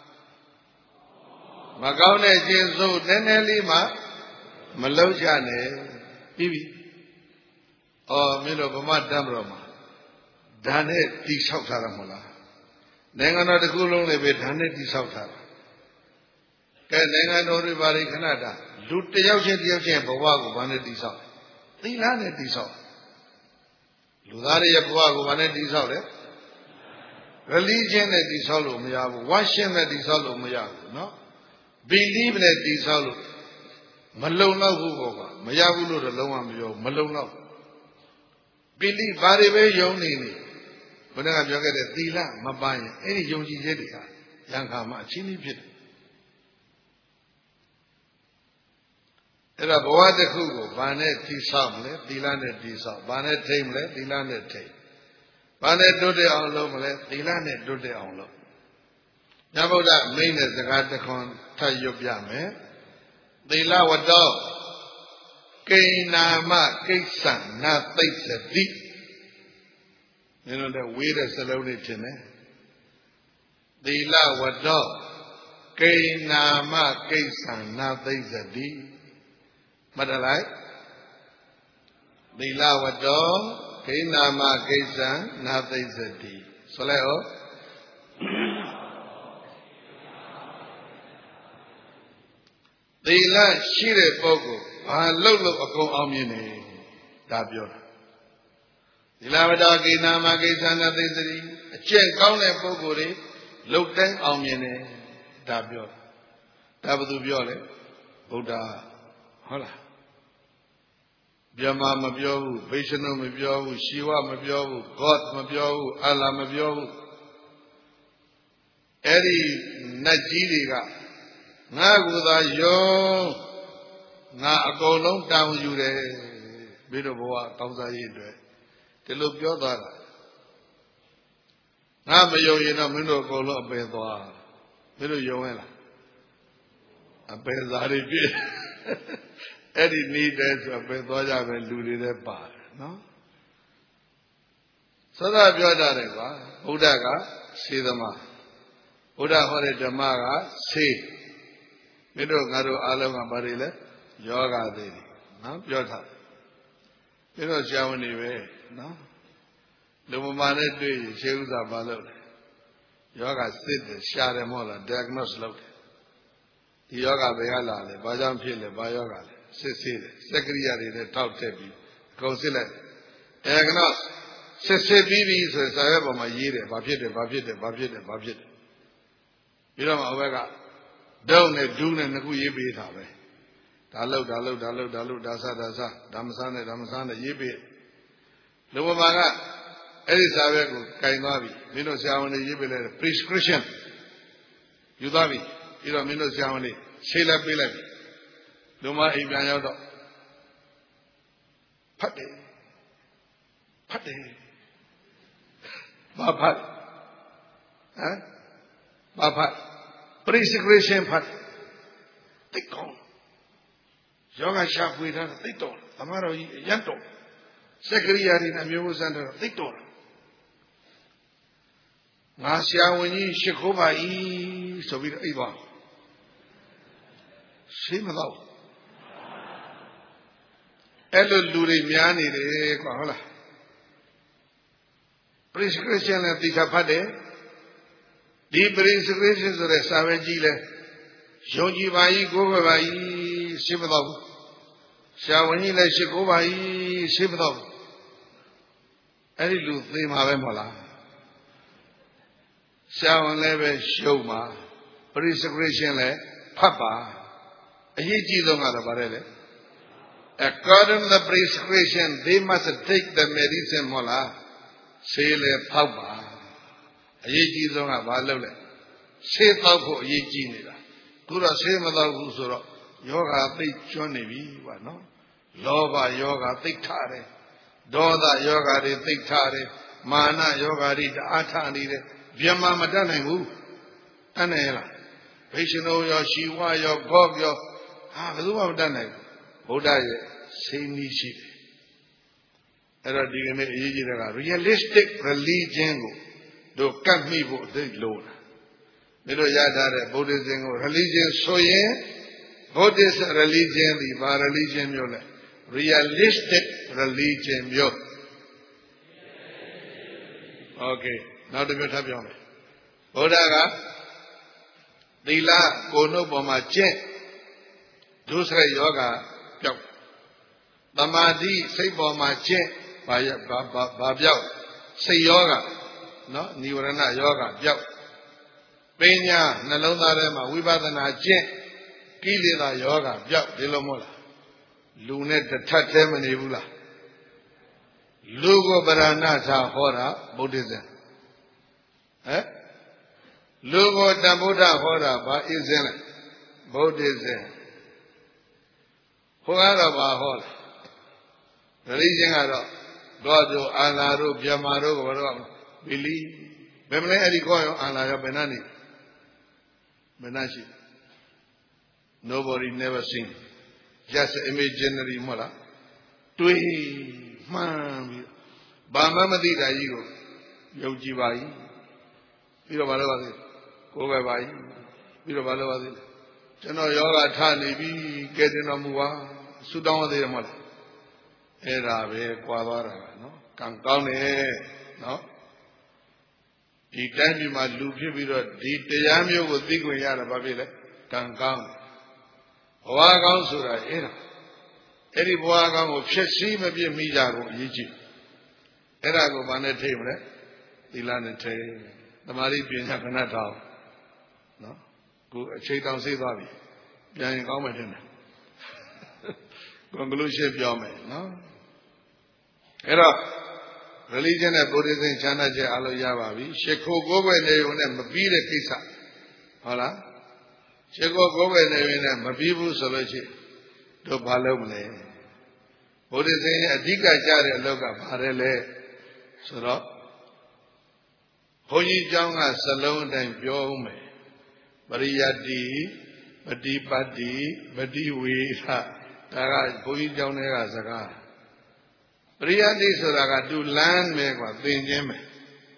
မကောင်းတဲ့ကျင့်ဆိုးနည်းနည်းလေးမှမလုံးချနဲ့ပြီးပြီ။အော်မင်းတို့ဗမာတမ်းမတော်မှာဓာတ်နဲ့တိဆောက်ထားတာမဟုတ်လား။နိုင်ငံတော်တစ်ခုလုံးလည်းပဲဓာတ်နဲ့တိဆောက်ထားတာ။ကဲနိုင်ငံတော်တွေဘာတွေခဏတာလူတယောက်ချင်းဘဝကိုဘာနဲ့တည်ဆောက်သီလနဲ့တည်ဆောက်လူသားတွေရဲ့ဘဝကိုဘာနဲ့တည်ဆောက်လဲ religion နဲ့တည်ဆောက်လို့မရဘူး worship နဲ့တည်ဆောက်လို့မရဘူးเนาะ belief နဲ့တည်ဆောက်လို့မလုံလောက်ဘူးပေါ့ကွာမရဘူးလို့တော့လုံးဝမပြောဘူးမလုံလောက် belief ဘာတွေပဲယုံနေဘုရားကပြောခဲ့တဲ့သီလမပန်းရင်အဲ့ဒီယုံကြည်ချက်တွေဟာယံခါမှာအချင်းကြီးဖြစ်တယ်အဲ့ဒါဘဝတစ်ခုကိုဘာနဲ့တည်ဆောက်မလဲသီလနဲ့တည်ဆောက်ဘာနဲ့ထိမ့်မလဲသီလနဲ့ထိမ့်ဘာနဲ့တိုးတက်အောင်လုပ်မလဲသီလနဲ့တိုးတက်အောင်လုပ်ညဗုဒ္ဓမိန့်တဲ့စကားတစ်ခွန်းထပ်ရွတ်ပြမယ်သီလဝတ္တောကိဏ္ဏမကိစ္စနာသိစတိနင်တို့လည်းဝေးတဲ့စလုံးလေးဖြစ်မယ်သီလဝတ္တောကိဏ္ဏမကိစ္စနာသိစတိမှတ်လိုက်သီလဝတ္တောကိဏ္ဏမကိစ္စနာသိစတိဆိုလိုက်ဟောသီလရှိတဲ့ပုဂ္ဂိုလ်ဘာလုပ်လို့အကုန်အောင်မြင်နေဒါပြောတာသီလဝတ္တောကိဏ္ဏမကိစ္စနာသိစတိအကျင့်ကောင်းတဲ့ပုဂ္ဂိုလ်တွေလုပ်တိုင်းအောင်မြင်တယ်ဒါပြောတာဒါဘယ်သူပြောလဲဗုဒ္ဓဟုတ်လားဗျမမပြောဘူးဗိရှနုမပြောဘူးရှီဝမပြောဘူး God မပြောဘူးအလ္လာမပြောဘူးအဲ့ဒီနတ်ကြီးတွေကငါကူသာယုံငါအကုန်လုံးတောင်းယူတယ်ပြီးတော့ဘဝကောင်းစားရေးအတွက်ဒီလိုပြောသွားတာငါမယုံရင်တော့မင်းတို့အကုန်လုံးအပယ်သွားမင်းတို့ယုံရဲ့လားအပယ်စားတွေပြည့်အဲ့ဒီနေတယ်ဆိုပဲသွားကြပဲလူတွေလည်းပါတယ်နော်သဒ္ဒပြောကြတယ်ကွာဘုရားကစေသမားဘုရားဟောတဲ့ဓမ္မကစေမင်းတို့ငါတို့အားလုံးကဘာတွေလဲယောဂသေးတယ်နော်ပြောထားတယ်ပြီးတော့ဆရာဝန်တွေပဲနော်လူမမာနဲ့တွေ့ရင်ရှေးဥစွာမလုပ်တယ်ယောဂစစ်တယ်ရှားတယ်မဟုတ်လား diagnose လုပ်တယ်ဒီယောဂဘယ်ကလာလဲဘာကြောင့်ဖြစ်လဲဘာယောဂလဲစစ်ဆေးတယ်စက်ကရိယာတွေနဲ့ထောက်ထည့်ပြီးအကုန်စစ်လိုက်diagnose စစ်ပြီးပြီဆိုရင်စာရွက်ပေါ်မှာရေးတယ်ဘာဖြစ်တယ်ပြီးတော့မှအဝက်ကဒုံနဲ့ဒူးနဲ့နှစ်ခုရေးပေးတာပဲဒါလှုပ်ဒါစဒါမစားနဲ့ရေးပေးလူမမာကအဲ့ဒီစာရွက်ကိုကင်သွားပြီမင်းတို့ဆရာဝန်တွေရေးပေးလိုက်တဲ့ prescription ယူသွားပြီပြီးတော့မင်းတို့ဆရာဝန်တွေဆေးလက်ပေးလိုက်ပြီလူမအိမ်ပြန်ရောက်တော့ဖတ်တယ်ဘာဖတ် prescription ဖတ်တိတ်ကောင်းယောဂရှာဖွေထားတာတိတ်တော်သမားတော်ကြီးရတ်တော်စက်ကရိယာတွေနဲ့မျိုးစံတော်တိတ်တော်ငါဆရာဝန်ကြီးရှ िख ိုးပါ၏ဆိုပြီးတော့အိပ်သွားရှိမတော့အဲ့လိုလူတွေများနေတယ်ကွာဟုတ်လား prescription နဲ့တိခါဖတ်တယ်ဒီ prescription ဆိုတဲ့စာပဲကြီးလဲယုံကြည်ပါ၏ကိုးကွယ်ပါ၏ရှိမတော့ဘူးဆရာဝန်ကြီးလည်းရှ िख ိုးပါ၏ရှိမတော့ဘူးအဲ့ဒီလူသေမှာပဲမဟုတ်လားဆရာဝန်လည်းပဲရှုံးပါ prescription လည်းဖတ်ပါအရေးကြီးဆုံးကတော့ဗါတယ်လေ according to the prescription they must take the medicine မဟုတ်လားဆေးလည်းဖောက်ပါအရေးကြီးဆုံးကဘာလုပ်လဲဆေးတောက်ဖို့အရေးကြီးနေတာသူတော့ဆေးမတောက်ဘူးဆိုတော့ယောဂသိကျွန်းနေပြီကွာနော်လောဘယောဂသိထားတယ်ဒေါသယောဂတွေသိထားတယ်မာနယောဂတွေတအားထားနေတယ်ဗျမမတတ်နိုင်ဘူးတတ်နိုင်လားဗိရှင်တို့ရောရှီဝါရောဂောရောဘယ်သူမှမတတ်နိုင်ဘူးဗုဒ္ဓရဲ့စိတ်နည်းရှိတယ်အဲ့တော့ဒီကနေ့အရေးကြီးတဲ့က realistic religion ကိုတို့ကတ်မိဖို့အသိလို့တာဒီလိုရထားတဲ့ Buddhism ကို religion ဆိုရင် Buddhist religion ဒီဘာ religion မျိုးလဲ realistic religion မျိုး Okay နောက်တစ်မျိုးထပ်ပြောမယ်ဗုဒ္ဓကသီလကိုယ်နှုတ်ပေါ်မှာကျင့်ဒုစရိုက်ယောဂပြောက်သမာဓိစိတ်ပေါ်မှာကျင့်ဘာပြောက်စိတ်ယောဂနော်និဝရဏယောဂပြောက်ပညာနှလုံးသားထဲမှာဝိပဿနာကျင့်ကိလေသာယောဂပြောက်ဒီလိုမဟုတ်လားလူနဲ့တထပ်တည်းမနေဘူးလားလူကိုပရဏထာဟောတာဗုဒ္ဓဇင်လူကိုတဗုဒ္ဓဟောတာဘာဣဇင်လဲဗုဒ္ဓဇင်ဟောကတော့ဘာဟောလဲဂရိချင်းကတော့တော့တို့အာလာတို့ဗျမတို့ကဘာလို့ဘီလီဘယ်မလဲအဲ့ဒီခေါ်ရောအာလာရောဘယ်နှနေဘယ်နှရှိ Nobody never seen just imaginary မဟုတ်လားတွေးမှန်းပြီးဘာမှမသိတာကြီးကိုယုံကြည်ပါ၏ပြီးတော့ဘာလို့ပါလဲကိုယ်ပဲပါ၏ပြီးတော့ဘာလို့ပါလဲကျွန်တော်ယောဂထနေပြီကဲတင်တော်မူပါဆူတောင်းရသေးတယ်မဟုတ်လားအဲ့ဒါပဲကြွာသွားတာကနော်ကံကောင်းတယ်နော်ဒီတိုင်းပြည်မှာလူဖြစ်ပြီးတော့ဒီတရားမျိုးကိုသိခွင့်ရတာဘာဖြစ်လဲကံကောင်းဘဝကောင်းဆိုတာအဲ့ဒါအဲ့ဒီဘဝကောင်းကိုဖြစ်စည်းမပြစ်မိကြဘူးအရေးကြီးအဲ့ဒါကိုဘာနဲ့ထိမလဲသီလနဲ့ထိသမာဓိပညာခဏတောင်းနော်ကိုအချိန်တောင်ဆေးသွားပြီပြန်ရင်ကောင်းမယ်ထင်တယ်conclusion ပြောမယ်နော်အဲ့တော့ religion နဲ့ Buddhism ချမ်းသာချက်အလုပ်ရပါပြီရှ िख ိုကိုယ်ပဲနေုံနဲ့မပြီးတဲ့ကိစ္စဟုတ်လားရှ िख ိုကိုယ်ပဲနေုံနဲ့မပြီးဘူးဆိုလို့ရှိရင်တို့ဘာလုပ်မလဲ Buddhism ရဲ့အဓိကကြတဲ့အလုပ်ကဘာလဲဆိုတော့ဘုန်းကြီးကျောင်းကစလုံးအတိုင်းပြောဦးမယ်ပရိယတ္တိပฏิပတ်တိပฏิဝေသဒါကဘုန်းကြီးကျောင်းတွေကစကားပရိယတ္တိဆိုတာကသူလမ်းပဲကွာသင်ခြင်းပဲ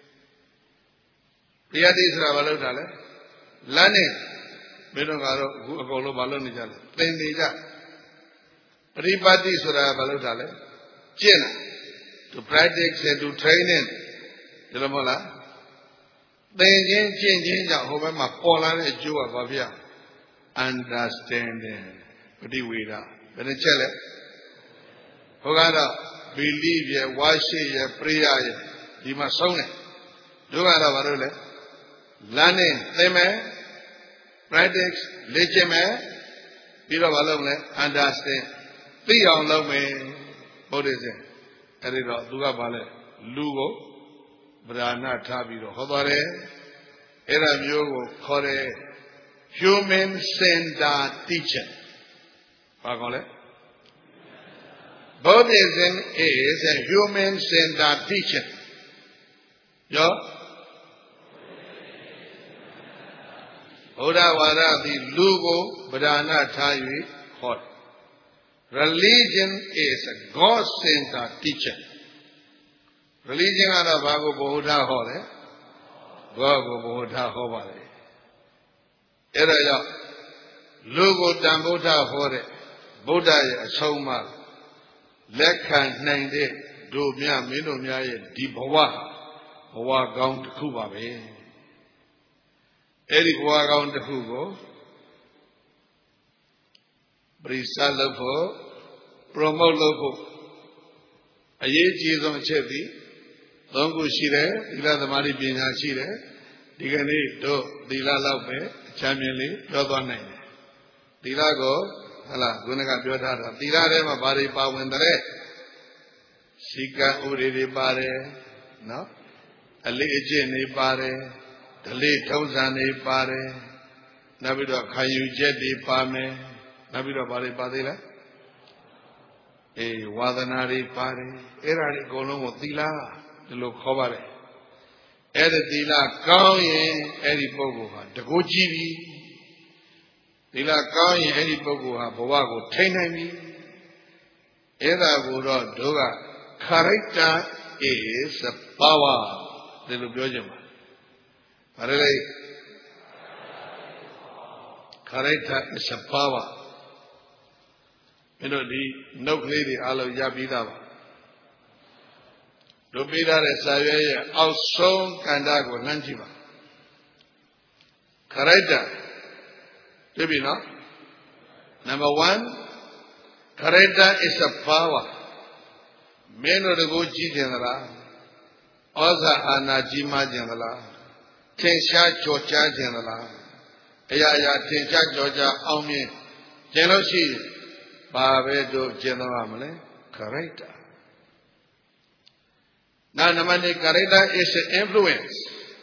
ပရိယတ္တိဆိုတာဘာလို့တာလဲလမ်းနဲ့မင်းတို့ကတော့အခုအကုန်လုံးဘာလို့နေကြလဲသင်နေကြပฏิပတ်တိဆိုတာဘာလို့တာလဲကျင့်တာ to practice and to training ဒီလိုမဟုတ်လားသင်ခြင်းကျင့်ခြင်းကြောင့်ဟိုဘက်မှာပေါ်လာတဲ့အကျိုးကဘာဖြစ် understanding ပฏิဝေဒဘယ်နှချက်လဲဟိုကတော့ believe ရ worship ရ prayer ရဒီမှာဆုံးတယ်တို့ကတော့ဘာလို့လဲလမ်းနဲ့သင်မယ် practice လေ့ကျင့်မယ်ပြီးတော့ဘာလုပ်မလဲ understand သိအောင်လုပ်မယ်ဘုရားရှင်အဲ့ဒီတော့သူကဘာလဲလူကိုဗราဏထားပြီးတော့ဟောသွားတယ်အဲ့ဒါမျိုးကိုခေါ်တယ် human centered teaching ဘာခေါ်လဲ Buddhism is a human centered teaching ရောဘုရားဝါဒသည်လူကိုဗราဏထား၍ဟောတယ် Religion is a God centered teaching religion ကတော့ဘာကိုဘုရားဟောတယ်Godကိုဘုရားဟောပါလေအဲ့ဒါကြောင့်လူကိုတန်ဗုဒ္ဓဟောတဲ့ဗုဒ္ဓရဲ့အဆုံးအမလက်ခံနိုင်တဲ့တို့မြမင်းတို့များရဲ့ဒီဘဝကောင်းတစ်ခုပါပဲအဲ့ဒီဘဝကောင်းတစ်ခုကိုပရိသတ်လုပ်ဖို့ promote လုပ်ဖို့အရေးကြီးဆုံးအချက်သည်သုံးခုရှိတယ်သီလသမာဓိပညာရှိတယ်ဒီကနေ့တို့သီလလောက်ပဲအချမ်းမြင်လေးပြောသွားနိုင်တယ်သီလကိုဟလာခုနကပြောထားတာသီလထဲမှာဘာတွေပါဝင်တယ်စီကံဥပဒေတွေပါတယ်နော်အလေးအကျင့်တွေပါတယ်ဓလေ့ထုံးစံတွေပါတယ်နောက်ပြီးတော့ခံယူချက်တွေပါမယ်နောက်ပြီးတော့ဘာတွေပါသေးလဲဝါဒနာတွေပါတယ်အဲ့ဒါတွေအကုန်လုံးကိုသီလဒီလိုခေါ်ပါတယ်အဲ့ဒီသီလကောင်းရင်အဲ့ဒီပုဂ္ဂိုလ်ဟာတကူကြည့်ပြီသီလကောင်းရင်အဲ့ဒီပုဂ္ဂိုလ်ဟာဘဝကိုထိန်းနိုင်ပြီအဲ့ဒါကိုတော့တို့က character is a power ဒီလိုပြောကြပါဘာလဲ character is a power မင်းတို့ဒီနှုတ်ကလေးတွေအားလုံးရပြီးသားပါတို့ပေးထားတဲ့စာရွက်ရဲ့အောက်ဆုံးကန္တာကိုလှမ်းကြည့်ပါ character သိပြီနော် Number one, character is a power. Men or the go general, Oza Anajima general, Tensha Georgia general, Aya Tensha Georgia Aumi, Genoshi, Babedo general, character. Now, Namani character is an influence.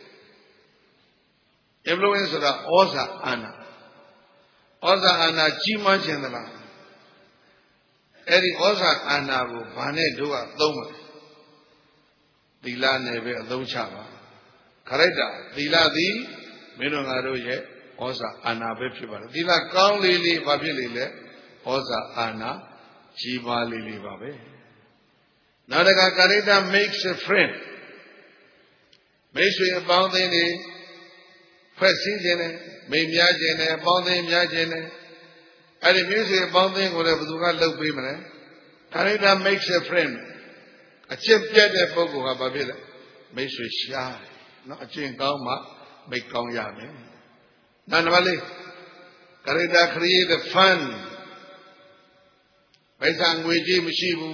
Influence of the Oza Anna. Oza Anna Jima general. Eri Oza Anna go Bane Dua Doma. Dila Neve Adouchava. Character. Dila di Minongaro ye Oza Anna Bepiba. Dila Kong Lili Babili Oza Anna Jiva Lili Babe. Now the character makes a friend. Makes you a bounding. First season, maybe Yajane, bounding Yajane. And the music bounding whatever do not look women. Character makes a friend. A chip jet a pogo hababilla. Makes you shy. Not a chin gauma, make kong yami. Nanavali. Character create a fun. By sanguiji Mishibu.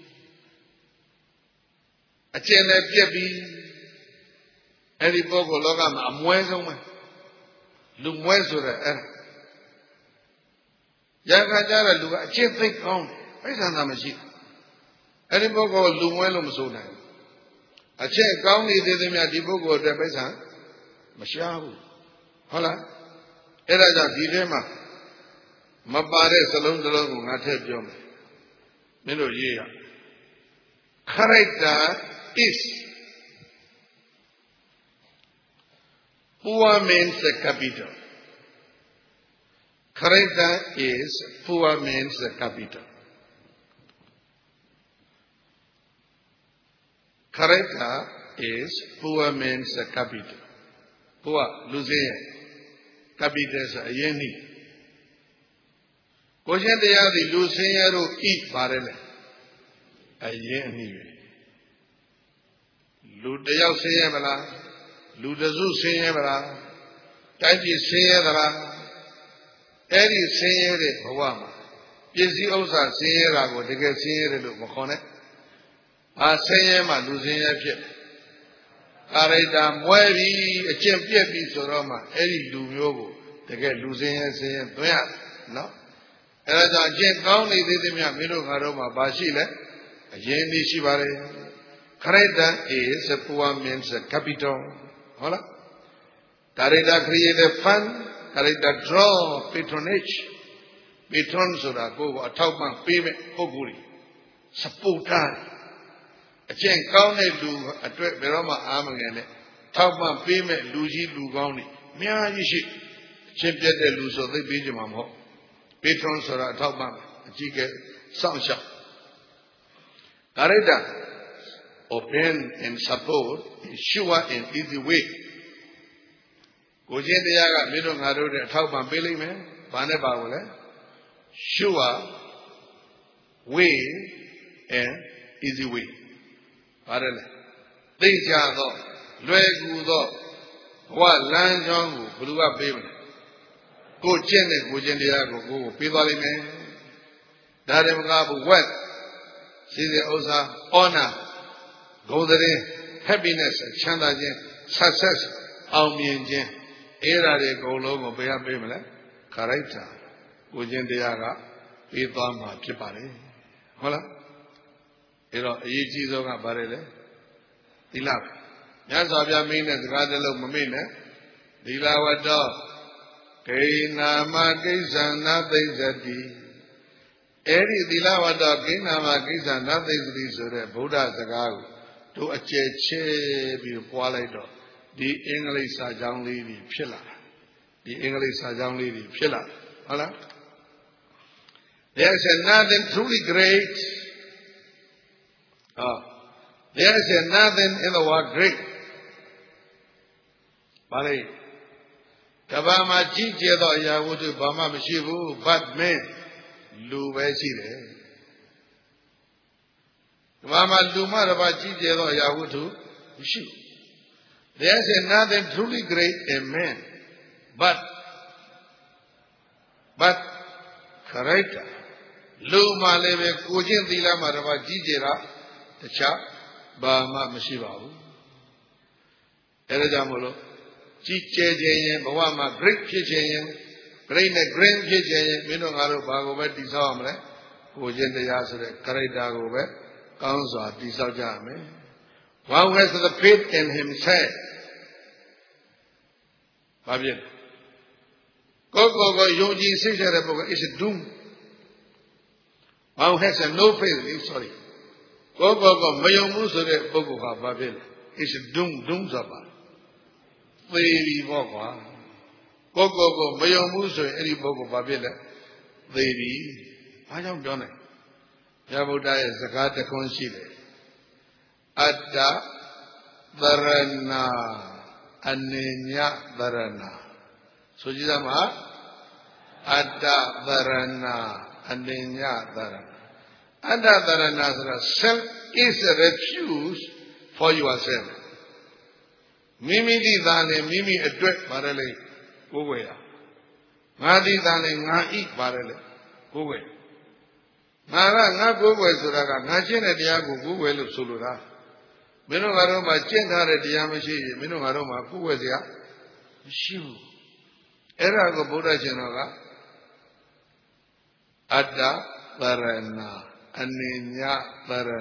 A chin of Jebi. Any pogo logam, a muezoma. Lumuezura. Yakajara Luga, chief think on. Paisana Mashi. Any pogo Lumuelo Musona. A check county did him at the pogo of the Paisan. Mashahu. Hola. Eraja Didema. Mabare Salon de Logo, not help you. Mino year. Character is. Poor means a capital. Character is poor means a capital. Character is poor means a capital. Poor, losing. Capital is a yeni. Question they are the losing to eat barrel. A yeni. Ludayao Sayamala. Ludazu Sayamara, Taji Sayadara, Eddie Sayere, Hawama, Yezi Osa Sayera, what they get Sayere to Mokone, Sayama, losing a ship. Areda Muevi, a champion piece of Roma, Eddie Dumiogo, they get losing a Sayam, no? And as I can't only did him a middle Haroma Bashile, a Yendi Shibare. Character is a poor means a capital. Hola. Character create a fun, character draw patronage. Patron sura go a tauman payment poguri. Supporter. A chain counted do a trip beroma amangane. Tauman payment luji lugoni. Mia yishi. Champion de luso they beat him. Patron sura tauman. A chicken sound shop. Character. Open and support is sure and easy way. Gojin the Yaga Middle Haro the Tauban Billy man, Banebawale, sure way and easy way. Parallel. These are the Luegudo, what land young who blew up baby. Go Gojin the Yago, go Pidali man. Dadamabu wet. See the Osa honor. Go there, happiness, chanda, success, aumien, era de go logo, bea bemele, character, Ujin de Yaga, Pidama Chipari. Hola? Yichizoga Barele, Dilap. Yazabia mean as Radelo Mamine, Dilawa dog, Kaina Magisa, nothing zati. Eri Dilawa dog, Kaina Magisa, nothing zati, Buddha Zagago. To a che be qualito. The English Sajang lady Pilla. The English Sajang lady Pilla. Hola? There is nothing truly great. There is nothing in the world great. Bali. Kabama Chichedo Yahudu Bama Mishibu, but men, Luvesire. Mama Luma about Chichedo Yahudu, there is nothing truly great in man, but character လူမှလည်းပဲကိုချင်းသီလမှာတပါးကြီးကျယ်တာတခြားဘာမှမရှိပါဘူးအဲဒါကြောင့်မလို့ကြီးကျယ်ခြင်းရင်ဘဝမှာ great ဖြစ်ခြင်းရင် great နဲ့ grand ဖြစ်ခြင်းရင်မင်းတို့ငါတို့ဘာကိုပဲတည်ဆောက်ရမလဲကိုချင်းတရားဆိုတဲ့ character ကိုပဲကောင်းစွာတည်ဆောက်ကြရမယ် One who has the faith in himself ဘာဖြစ်ကိုယုံကြည်စိတ်ထားတဲ့ပုဂ္ဂိုလ် is doomed One who has no faith sorry ကိုမယုံဘူးဆိုတဲ့ပုဂ္ဂိုလ်ဟာဘာဖြစ်လဲ is doomed ဆိုတာပါသေပြီပေါ့ကွာကိုမယုံဘူးဆိုရင်အဲ့ဒီပုဂ္ဂိုလ်ဘာဖြစ်လဲသေပြီဘာကြောင့်ပြောနိုင်ဘုရားဗုဒ္ဓရဲ့စကားတစ်ခွန်းရှိတယ်အတ္တသရဏအနေညသရဏဆိုကြည့်စမ်းပါအတ္တသရဏအနေညသရဏအတ္တသရဏဆိုတာ self is a refuge for yourself မိမိဒီသားနဲ့မိမိအတွက်ပါတယ်လေကိုယ်ွယ်ရငါဒီသားနဲ့ငါဤပါတယ်လေကိုယ်ွယ်ငါကိုယ်ွယ်ဆိုတာကငါကျင့်တဲ့တရားကိုကိုယ်ွယ်လို့ဆိုလိုတာမင်းတို့ကတော့မှကျင့်ထားတဲ့တရားမရှိရင်မင်းတို့ကတော့မှကိုယ်ွယ်စရာမရှိဘူးအဲ့ဒါကိုဗုဒ္ဓရှင်တော်ကအတ္တသရဏအနေညသရဏ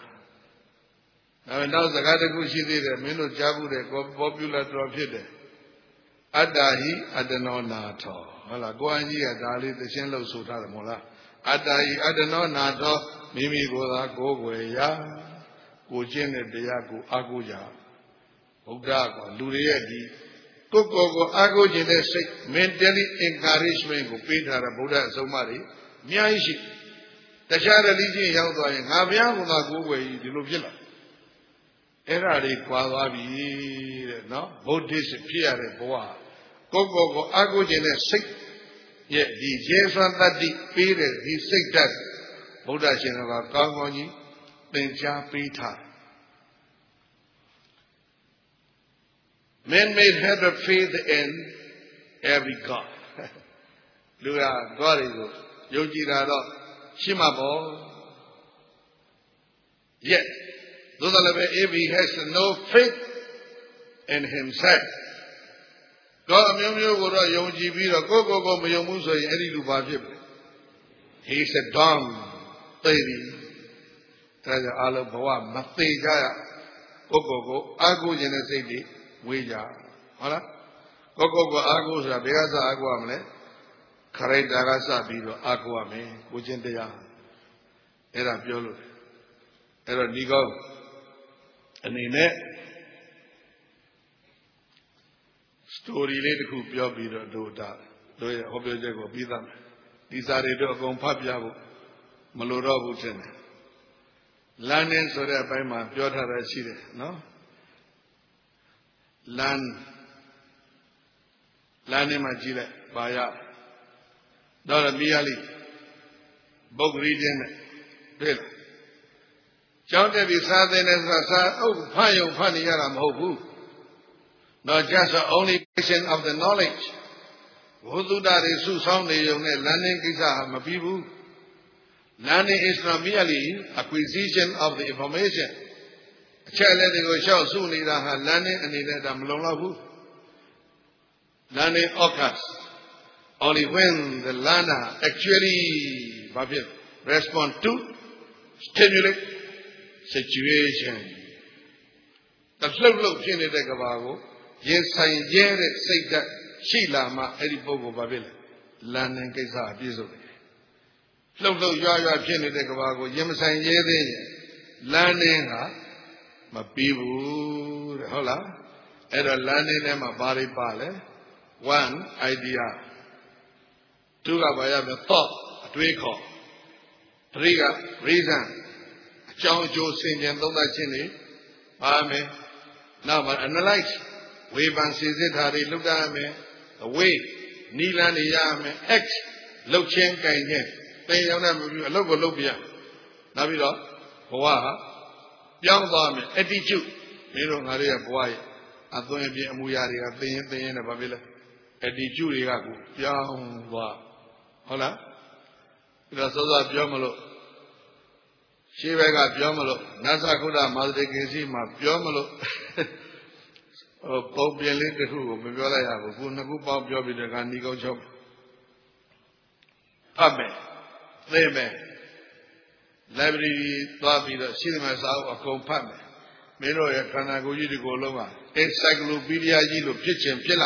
နောက်စကားတစ်ခုရှိသေးတယ်မင်းတို့ကြားဘူးတဲ့ popular တော်ဖြစ်တယ်အတ္တဟိအတ္တနောနာထောဟုတ်လားကိုအကြီးကဒါလေးသရှင်လို့ဆိုထားတယ်မဟုတ်လားအတ္တဟိအတ္တနောနာထောမိမိကိုယ်သာကိုယ်ွယ်ရာကိုကျင့်တဲ့တရားကိုအားကိုးကြဗုဒ္ဓကလူတွေရဲ့ဒီကိုအားကိုးခြင်းတဲ့စိတ် mentally encouragement ကိုပေးထားတဲ့ဗုဒ္ဓအဆုံးအမတွေအများကြီးရှိတခြား religion ရောက်သွားရင်ငါဘုရားကသာကိုယ်ွယ်ကြီးဒီလိုဖြစ်လာအဲ့ဒါတွေကွာသွားပြီတဲ့နော် Buddhist ဖြစ်ရတဲ့ဘဝကိုအားကိုးခြင်းတဲ့စိတ်ရဲ့ဒီကျေစွမ်းတတ္တိပေးတဲ့ဒီစိတ်ဓာတ်ဗုဒ္ဓရှင်တော်ကကောင်းကောင်းကြီးသင်ကြားပေးထား Men may have a faith in every God လူက God ကိုယုံကြည်တာတော့ရှိမှာပေါ့ Yet though if he has no faith in himself တော့အမျိုးမျိုးကိုတော့ယုံကြည်ပြီးတော့ကိုမယုံဘူးဆိုရင်အဲ့ဒီလူဘာဖြစ်လဲ He is a dumb baby ဒါကြောင့်အလုံးဘဝမသေးကြရကိုအားကိုးခြင်းတဲ့စိတ်တွေဝေးကြဟုတ်လားကိုအားကိုးဆိုတာဘယ်ကစအားကိုးရမလဲခရိတ္တာကစပြီးတော့အားကိုးရမယ်ကိုချင်းတရားအဲ့ဒါပြောလို့အဲ့တော့ဒီကောင်းအနေနဲ့ story လေးတစ်ခုပြောပြီးတော့တို့ရဲ့ဟောပြောချက်ကိုပြီးသားမယ်ဒီစာတွေတော့အကုန်ဖတ်ပြဖို့မလိုတော့ဘူးထင်တယ်လမ်းနဲ့ဆိုတဲ့အပိုင်းမှာပြောထားတာရှိတယ်နော်လမ်းနဲ့မှကြည့်လိုက်ပါရတော့မိရလိပုဂ္ဂရိတင်းနဲ့တွေ့လားကျောင်းတက်ပြီးစာသင်တဲ့စာအုပ်ဖတ်ရုံဖတ်နေရတာမဟုတ်ဘူး Not just the only question of the knowledge ဘုသူတ္တတွေစုဆောင်းနေုံနဲ့လမ်းနဲ့ကိစ္စဟာမပြီးဘူး Learning is not merely acquisition of the information အချက်အလက်တွေကိုရှောက်စုနေတာဟာ learning အနေနဲ့ဒါမလုံလောက်ဘူး Learning occurs only when the learner actually respond to stimulate situation တလှုပ်လှုပ်ဖြစ်နေတဲ့ကဘာကိုရင်ဆိုင်ရဲတဲ့စိတ်ဓာတ်ရှိလာမှအဲ့ဒီပုဂ္ဂိုလ်ဘာဖြစ်လဲလမ်းနဲ့ကိစ္စအပြည့်စုံတယ်လှုပ်လှုပ်ရွာဖြစ်နေတဲ့ကဘာကိုရင်မဆိုင်ရဲသေးရင်လမ်းနဲ့ဟာမပြီးဘူးတဲ့ဟုတ်လားအဲ့တော့လမ်းနဲ့ထဲမှာဘာတွေပါလဲ one idea 2ကဘာရမလဲ thought အတွေးခေါ် 3က reason အကြောင်းအကျိုးဆင်ခြင်သုံးသပ်ခြင်းတွေပါမယ်နောက်မှာ analyze ဝေဖန်စစ်စစ်တာတွေလုပ်ရမယ် way နီလန်းတွေရမယ် act လုပ်ခြင်းကြင်ခြင်းသင်ရောက်တဲ့မပြီးအလုပ်ကိုလုပ်ပြနောက်ပြီးတော့ဘဝဟာပြောင်းသွားမယ် attitude မင်းတို့ငါတို့ရဲ့ဘဝရဲ့အသွင်အပြင်အမူအရာတွေကသင်ရင်နဲ့ဘာဖြစ်လဲ attitude တွေကကိုပြောင်းသွားဟုတ်လားဒါစောစောပြောမလို့ရှေးဘက်ကပြောမလို့နတ်သကုဒ္ဒမာသတိကိစီမှာပြောမလို့ပုံပြင်လေးတစ်ခုကိုမပြောလိုက်ရဘူးခုနှစ်ခုပေါင်းပြောပြီးတခါဏီကုန်းချုပ်ဖတ်မယ်သိမယ် library သွားပြီးတော့ရှိသမျှစာအုပ်အကုန်ဖတ်မယ်မင်းတို့ရဲ့ခန္ဓာကိုယ်ကြီးဒီကိုယ်လုံးက encyclopedia ကြီးလို့ဖြစ်ခြင်းဖြစ်လာ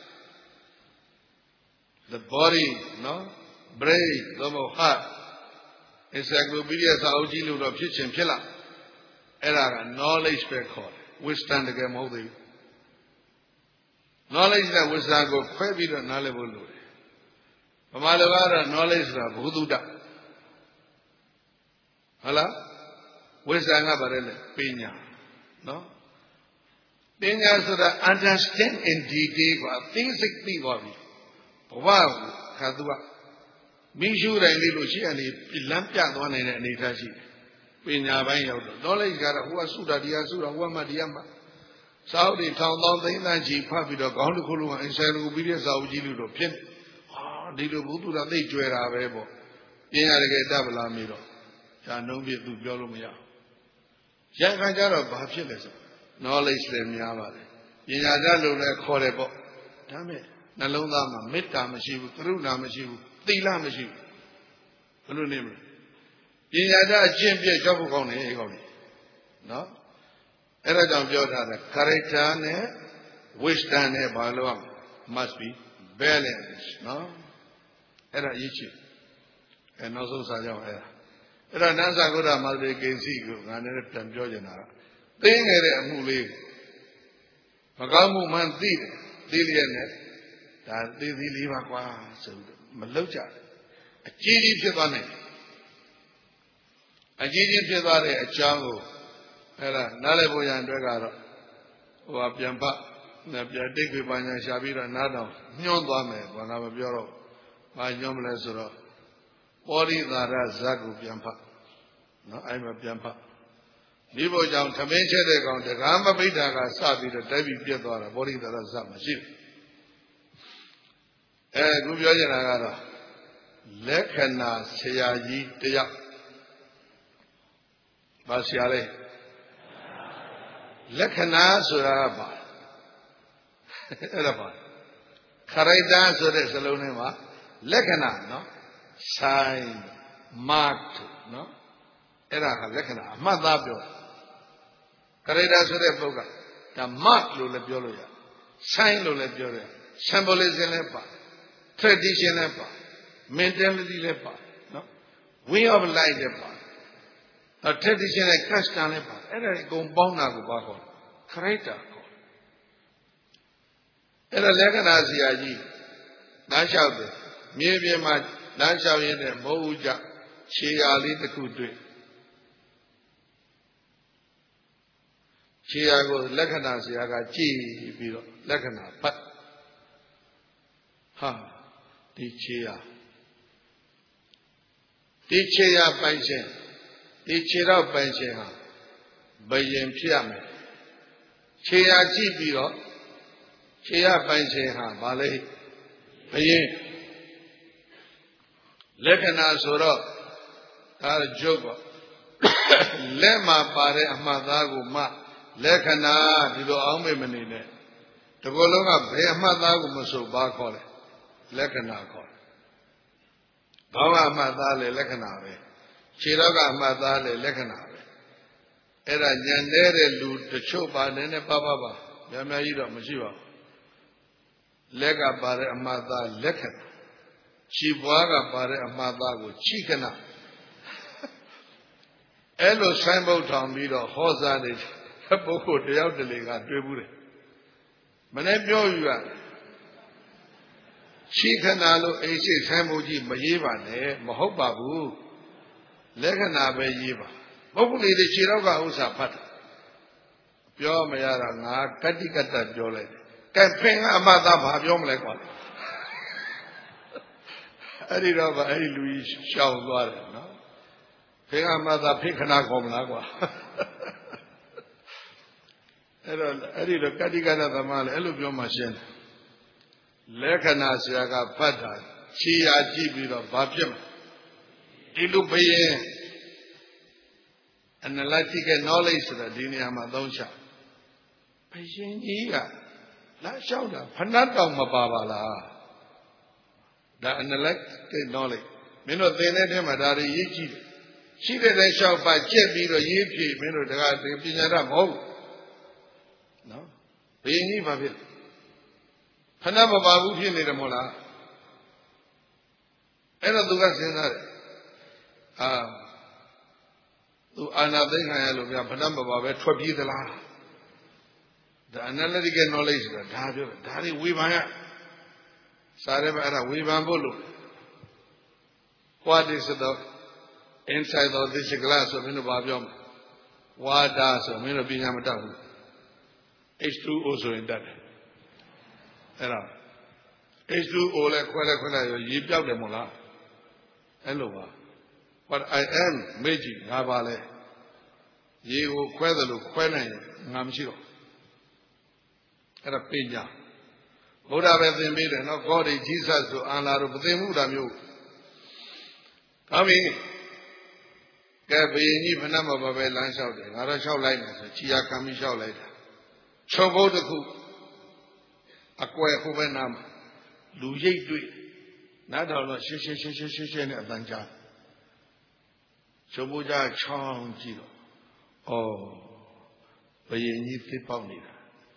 the body နော် brain သို့မဟုတ် heart encyclopedia စာအုပ်ကြီးလို့တော့ဖြစ်ခြင်းဖြစ်လာအဲ့ဒါက knowledge ပဲခေါ်တယ် wisdom တကယ်မဟုတ်သေးဘူး knowledge နဲ့ wisdom ကိုခွဲပြီးတော့နားလည်ဖို့လိုတယ်ဗမာလူကတော့ knowledge ဆိုတာဘုသူတ္တဟုတ်လား wisdom ကဘာလဲပညာနော်ပညာဆိုတာ understand in detail ကသိစိတ်သိသွားပြီဘဝကိုခါသူကမိရှုတိုင်းလေးလို့ရှိရနေလမ်းပြသွားနိုင်တဲ့အနေအထားရှိတယ်ပညာပိုင်းရောက်တော့ knowledge ကတော့ဟိုကစုတာဒီကစုတာဟိုကမှဒီကမှစာအုပ်တွေထောင်သောသိန်းသန်းကြီးဖတ်ပြီးတော့ခေါင်းတစ်ခုလုံးကအင်ဆိုင်လိုပီဒီစာအုပ်ကြီးလို့တော့ဖြစ်ဒီလိုဘုသူတာသိကျွဲတာပဲပေါ့ပညာတကယ်တတ်ပလားမေးတော့ဒါနှုံးပြသူပြောလို့မရရန်ခံကြတော့ဘာဖြစ်လဲဆို knowledge လည်းများပါတယ်ပညာတတ်လို့လည်းခေါ်တယ်ပေါ့ဒါမဲ့နှလုံးသားမှာမေတ္တာမရှိဘူးကရုဏာမရှိဘူးသီလမရှိဘူးဘယ်လိုနေမလဲပညာတတ်အကျင့်ပြည့်ကြောက်ဖို့ကောင်းတယ်ကောင်းတယ်နော်အဲ့ဒါကြောင့်ပြောထားတယ် character နဲ့ wisdom နဲ့ဘာလို့ must be balanced နော်အဲ့ဒါအရေးကြီးအဲ့နောက်ဆုံးစာကြောင့်အဲ့ဒါနန်းစာကုဒ္ဒမာသတိကိစီကိုငါလည်းပြန်ပြောချင်တာကသိငယ်တဲ့အမှုလေးမကောင်းမှုမှန်သိတယ်သိလျက်နဲ့ဒါသိသိလေးပါကွာဆိုမလောက်ကြအကြီးကြီးဖြစ်သွားနိုင်အကြီးကြီးဖြစ်သွားတဲ့အကြောင်းကိုအဲ့ဒါနားလည်ဖို့ရန်အတွက်ကတော့ဟိုကပြန်ဖတ်ပြန်တိတ်ခွေပညာရှာပြီးတော့နားတောင်ညှိုးသွားမယ်ဘာသာမပြောတော့ဘာညှိုးမလဲဆိုတော့ပောရိသာရဇတ်ကိုပြန်ဖတ်နော်အဲ့မှာပြန်ဖတ်ဒီဘုကြောင့်သမင်းချက်တဲ့ကောင်တကားမပိဋ္ဌာကစပြီးတော့တိုက်ပြီးပြတ်သွားတာပောရိသာရဇတ်မရှိဘူးခုပြောချင်တာကတော့လက္ခဏာဆရာကြီးတယောက်ဘာဆရာလဲလက္ခဏာဆိုတာကပါအဲ့ဒါပါခရိုက်တာဆိုတဲ့စလုံးထဲမှာလက္ခဏာနော် sign mark နော်အဲ့ဒါကလက္ခဏာအမှတ်သားပြောခရိုက်တာဆိုတဲ့ပုဂ္ဂိုလ်ဒါ mark လို့လည်းပြောလို့ရ sign လို့လည်းပြောတယ် symbolism လည်းပါ tradition လည်းပါ mentality လည်းပါနော် way of life လည်းပါtradition နဲ့ custom လည်းပါအဲ့ဒါအကုန်ပေါင်းတာကိုဘာခေါ် character ခေါ်အဲ့ဒါလက္ခဏာဆရာကြီးလမ်းလျှောက်တယ်မြေပြင်မှာလမ်းလျှောက်ရင်းနဲ့မဟုတ်ဘူးကြခြေရာလေးတစ်ခုတွေ့ခြေရာကိုလက္ခဏာဆရာကကြည့်ပြီးတော့လက္ခဏာပတ်ဟာဒီခြေရာပိုင်ခြင်းဒီခြေတော့ပိုင်ခြင်းဟာဘယင်ဖြစ်ရမယ်ခြေရာကြည့်ပြီးတော့ခြေရပိုင်ခြင်းဟာဘာလဲဘယင်လက္ခဏာဆိုတော့ဒါကြုတ်ပေါ့လက်မှာပါတဲ့အမှတ်သားကိုမှလက္ခဏာဒီလိုအောင်းမေ့မနေနဲ့တကောလုံးကဘယ်အမှတ်သားကိုမဆိုဘာခေါ်လဲလက္ခဏာခေါ်တယ်ဘောင်းကအမှတ်သားလေလက္ခဏာပဲခြေတော့ကအမှတ်သားလေလက္ခဏာပဲအဲ့ဒါညံတဲ့လူတချို့ပါနေနဲ့ပါများများကြီးတော့မရှိပါဘူးလက်ကပါတဲ့အမှတ်သားလက္ခဏာခြေပွားကပါတဲ့အမှတ်သားကိုခြိခဏအဲ့လိုဆိုင်းဘုတ်ထောင်ပြီးတော့ဟောစားနေပုဂ္ဂိုလ်တယောက်တလေကတွေ့ဘူးတယ်မနေ့ပြောယူရခြိခဏလို့အိရှိဆိုင်းဘုတ်ကြီးမရေးပါနဲ့မဟုတ်ပါဘူးလက္ခဏာပဲရေးပါပုဂ္ဂိုလ်လေးတွေခြေတော့ကဥစ္စာဖတ်တယ်ပြောမရတာငါကတိကတ္တပြောလိုက်တယ်ကဲဖင်ကအမှတ်သားဘာပြောမလဲကွာအဲ့ဒီတော့အဲ့ဒီလူကြီးရှောင်သွားတယ်နော်ဖင်ကအမှတ်သားဖိခဏခေါ်မလားကွာအဲ့တော့အဲ့ဒီတော့ကတိကတ္တသမားလည်းအဲ့လိုပြောမှရှင်းတယ်လက္ခဏာဆရာကဖတ်တာခြေရာကြည့်ပြီးတော့ဘာဖြစ်မလဲဒီလိုဘယင် analytical knowledge ဆိုတာဒီနေရာမှာသုံးချဘယင်ကြီးကလာလျှောက်တာဖဏတ်တောင်မပါပါလားဒါ analytical knowledge မင်းတို့သင်တဲ့ထဲမှာဒါတွေရေးကြည့်တယ်ရှိတဲ့တိုင်းလျှောက်ပါကြက်ပြီးတော့ရေးဖြည့်မင်းတို့တကားပညာတတ်မဟုတ်နော်ဘယင်ကြီးဘာဖြစ်ဖဏတ်မပါဘူးဖြစ်နေတယ်မဟုတ်လားအဲ့တော့သူကစဉ်းစားတယ်သူအာနာသိခံရလို့ဗျာဖဏတ်မပါပဲထွက်ပြေးသလားဒါ analytical knowledge ဆိုတာဒါပြောဒါတွေဝေဖန်ရစားရဲပဲအဲ့ဒါဝေဖန်ဖို့လို့ what is the inside of this glass ဆိုမင်းတို့ဘာပြောမလဲ water ဆိုမင်းတို့ပညာမတတ်ဘူး H2O ဆိုရင်တတ်တယ်အဲ့ဒါ H2O လဲခွဲလဲရောရေပြောက်တယ်မို့လားအဲ့လိုပါ what I am မေးကြည့်ငါပါလဲရေကိုခွဲတယ်လို့ခွဲနိုင်ရင်ငါမရှိတော့အဲ့ဒါပညာဘုရားပဲသင်ပေးတယ်နော် God is Jesus ဆိုအာလာတို့မသိဘူးဒါမျိုးကောင်းပြီကဲဘယင်ကြီးဖဏမပါပဲလမ်းလျှောက်တယ်ငါတော့လျှောက်လိုက်မယ်ဆိုခြေရာခံပြီးလျှောက်လိုက်တာချုပ်ဘုတ်တစ်ခုအကွယ်ဟိုဘက်နားမှာလူရိတ်တွေ့နားတော်တော့ရှင်းနဲ့အတန်ကြားချုပ်ဘုရားချောင်းကြည့်တော့ဩဘယင်ကြီးသိပေါက်နေတာ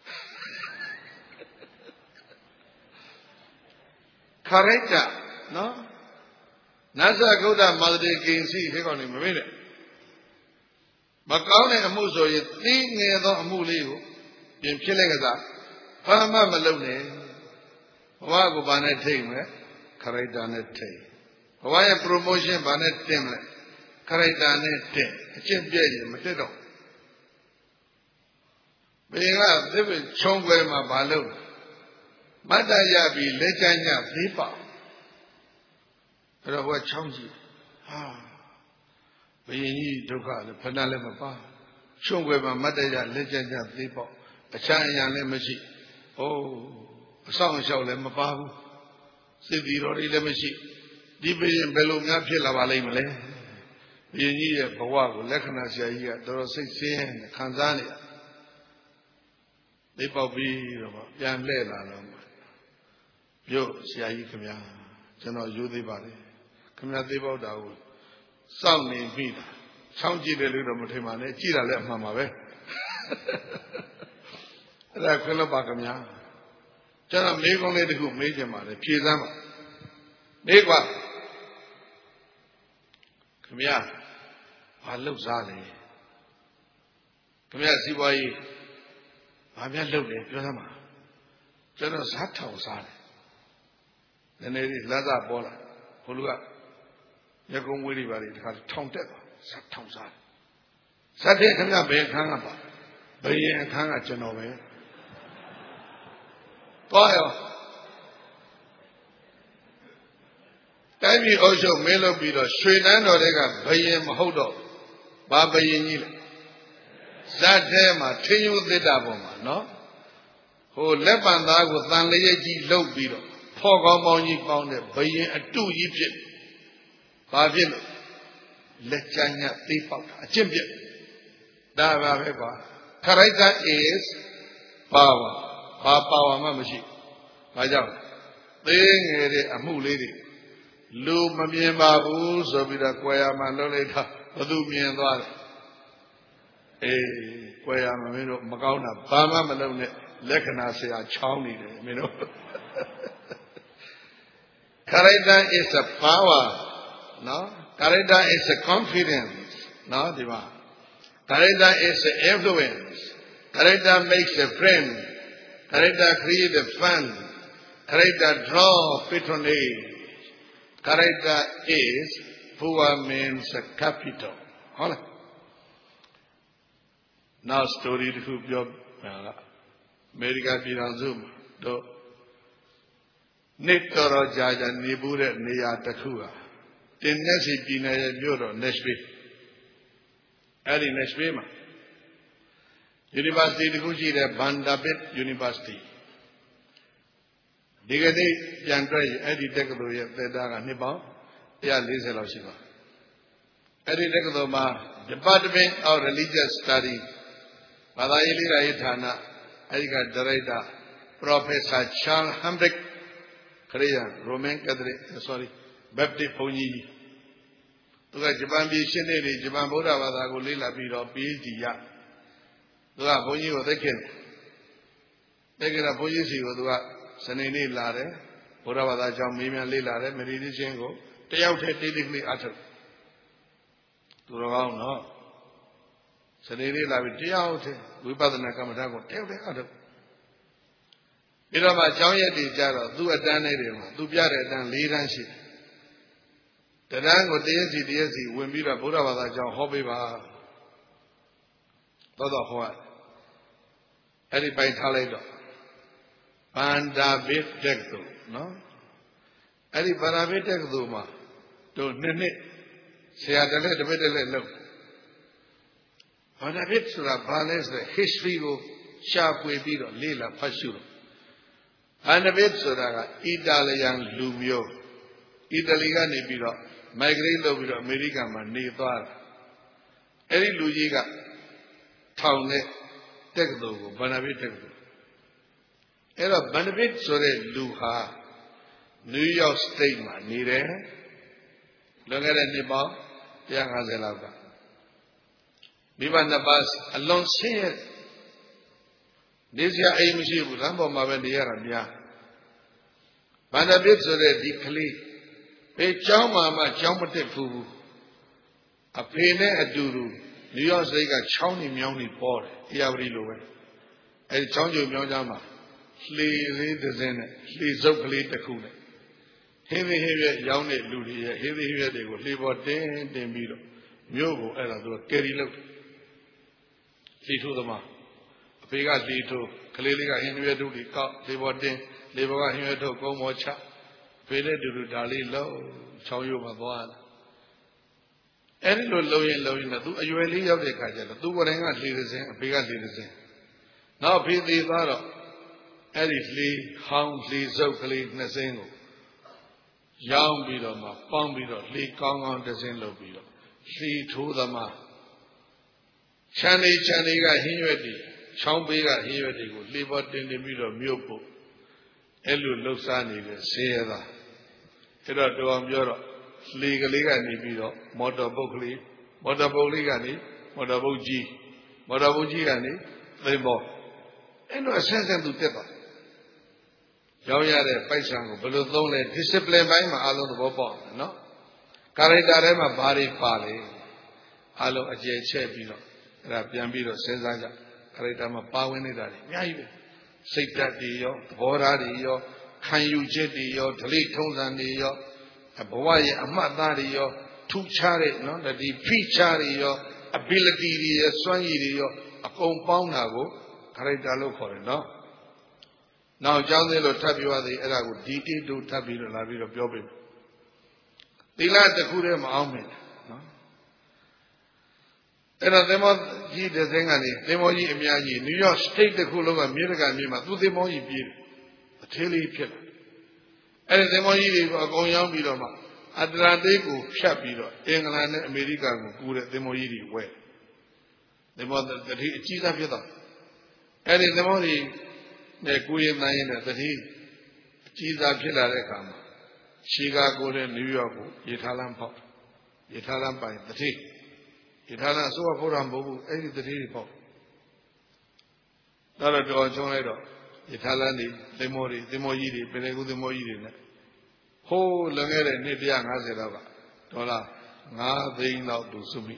ခရိတ္တနော်နတ်သဂုဒ္ဓမာသတိကိဉ္စီခေကောင်နေမမေ့နဲ့မကောင်းတဲ့အမှုဆိုရင်သိငယ်သောအမှုလေးကိုပြင်ဖြစ်လိုက်ကစားဘာမှမလုပ်နဲ့ဘဝကိုဘာနဲ့ထိမ့်မလဲခရိတ္တနဲ့ထိမ့်ဘဝရဲ့ promotion ဘာနဲ့တင်မလဲခရိတ္တနဲ့တင်အကျင့်ပြည့်ရင်မတက်တော့ဘယ်ကသစ်ပင်ချုံွယ်မှာဘာလုပ်မတ္တရပြီးလက်ချညသေးပါအဲ့တော့ဘုရားချောင်းကြည့်ဟာဘယင်ကြီးဒုက္ခလည်းဖဏလည်းမပါချုံွယ်မှာမတ္တရလက်ချညသေးပေါ့အခြားအရာလည်းမရှိအဆောင်အရှောက်လည်းမပါဘူးစိတ်ပြီးတော်တွေလည်းမရှိဒီဘယင်ဘယ်လိုများဖြစ်လာပါလိမ့်မလဲဘယင်ကြီးရဲ့ဘဝကိုလက္ခဏာဆရာကြီးကတော်တော်စိတ်ဆင်းရဲခံစားနေသိပေါက်ပြီးတော့ပြန်လှည့်လာတော့ပြုတ်ဆရာကြီးခင်ဗျာကျွန်တော်ယူသေးပါလေခင်ဗျာသိပေါက်တာကိုစောင့်နေပြီချောင်းကြည့်တယ်လို့တော့မထင်ပါနဲ့ကြည့်တာလည်းအမှန်ပါပဲအဲ့ဒါခွင့်လို့ပါခင်ဗျာကျွန်တော်မေးခွန်းလေးတစ်ခုမေးချင်ပါတယ်ဖြေစမ်းပါမေးကွာခင်ဗျာဘာလုပ်စားလဲခင်ဗျာစီးပွားရေးဘာများလုပ်လဲပြောစမ်းပါကျွန်တော်ဇာတ်ထောင်စားတယ်နည်းနည်းလေးလက်စားပေါ်လာဘုလူကရကုံဝေးတွေပါလေဒီခါထောင်တက်သွားဇာတ်ထောင်စားဇာတ်တဲ့ခင်ဗျာဘယ်အခန်းကပါဘယ်ရင်အခန်းကကျွန်တော်ပဲသွားရောတိုင်းပြည်အုပ်ချုပ်မင်းလုပ်ပြီးတော့ရွှေနန်းတော်တွေကဘယင်မဟုတ်တော့ဘာဘယင်ကြီးလဲဇတ်ထဲမှာထင်းယူသစ်တာပေါ်မှာနော်ဟိုလက်ပံသားကိုတန်လျက်ကြီးလှုပ်ပြီးတော့ဖော်ကောင်းပေါင်းကြီးပေါင်းတဲ့ဘယင်အတုကြီးဖြစ်ဘာဖြစ်လို့လက်ချညသေးပေါက်တာအကျင့်ပြဒါပါပဲကွာ character is power ဘာ power မှမရှိဘာကြောင့်သေးငယ်တဲ့အမှုလေးတွေလူမမြင်ပါဘူးဆိုပြီးတော့ကြွယ်ရမှလုပ်လိုက်တာဘသူမြင်သွားတယ်ကြွယ်ရမှမင်းတို့မကောင်းတာဘာမှမလုပ်နဲ့လက္ခဏာဆရာချောင်းနေတယ်မင်းတို့ character is a power နော် character is a confidence နော်ဒီမှာ character is a influence character makes a friend character creates a fun character draw patronage character is poor man's capital ဟုတ်လား now story တစ်ခုပြောပါလားအမေရိကန်ပြည်ထောင်စုတို့နှစ်တော်ကြာနေဘူးတဲ့နေရာတစ်ခုဟာတင်နက်စီပြည်နယ်ရဲ့မြို့တော် Nashville အဲ့ဒီ Nashville မှာ University တစ်ခုရှိတဲ့ Vanderbilt University ဒီကနေ့ပြန်တွေ့အဲ့ဒီတက္ကသိုလ်ရဲ့သက်တမ်းကနှစ်ပေါင်း140လောက်ရှိပါ Eri Nekadoma, Department of Religious Study, Padayili Raitana, Erika Director, Professor Charles Hambrick, Korean, Roman Catholic, Baptist Pony. To get Japan be Shinedi, Japan Buddha Vadagulila Bido, PhD. To have Pony or the king. Take it a Ponysi or to Sanini Lare, Buddha Vadajam, Mimian Lilare, Meridi Jingo, they out technically uttered. To around no. Sanini Laviti out, we bother Nakamatago, tell the other. Irama Jayati Jara, do a danadium, do Jara than lead and shit. The Rango Daisy, when we were Buddha Vadajam, Hobby Ba Todo Hoa. Eddie by Taledo. Panda bit Jekto, no? Eddie Parabitek Duma, to Nini. Say, I don't let the middle look. When I get to the balance, the history of sharp way beat on Lila Pashur. And a bit so that Italian Lumio, Italian Ibiro, migrate over America, Manita. Any Lujiga, Town, Tekdo, Banabit Tekdo. Era Banabit Sore Luha, New York State, man, Nire. Look at any bomb, young as a lava. Vivan the bus alone say this year aim she would number my dear and ya. Banabits of the declay. A chama, chamate fubu. A pene a duru. New York State got chowny meowny port, Yavri lower. A chonjo meowjama. Flee the zen, flee so flee the cool. Heavy young ludi, heavy they go live or ten miro. Myogo era do carry look. See to the ma. Piga see to Kaliliga in where do the cup, live or ten, live over here to go more chap. Fade to do Dali low, chow you Mabuana. Any low in the you really of the Kajala, do what I got leaders in, Piga leaders in. Now, P. the Zara, Eddie, Houndsley, Zokali, Nazengo. Young beetle, Pong beetle, Lee Kong on the Zen Low beetle. See to the ma. Chani got Hinwedi, Chombi got Hinwedi, live out in the middle of Myopo. Elu looks on it, Sierra. Hira to Amjora, legally got Nibido, Motabokli, Motaboligani, Motaboji, Motabojigani, Limbo. And no sense to Tepa. Yaware Paisango, but only discipline by my alone Bobo, no? Karidarema Bari Pali, Alo Ajay Chebino, Rapiambiro Sezaga, Karitama Pawinidari, Yai, Sitadio, Boradio, Can you jetio, Tali Tonsandio, a boy, a Madario, two chari, no, the Pichario, ability, Swangidio, a compound hago, Karitalo for it, no? Now, John the Tabua the Erago, DT to Tabino Laviro Jobin. They like the Kurem Amen. There are them all ye the Zengani, Demoyi Miani, New York State the Kulova, Mirga Mima, do the Moyi Beer, a Tilly Pillar. And the Moyi of Oyam Bidoma, Atlantico, Shapiro, England, America, Gura, the Moyi way. The mother that he cheese up with us. And in the morning, the Queen Nine that he cheese up Chilarecam. Chicago and New York, Italian pop, Italian by the tea. Italian so for Rambo, any the tea pop. Not a dog, Italian, the Mori, the Moyidi, Penegu the Moyidi. Ho, Langere, Nidian has it over. Dola, nothing out to Sumi.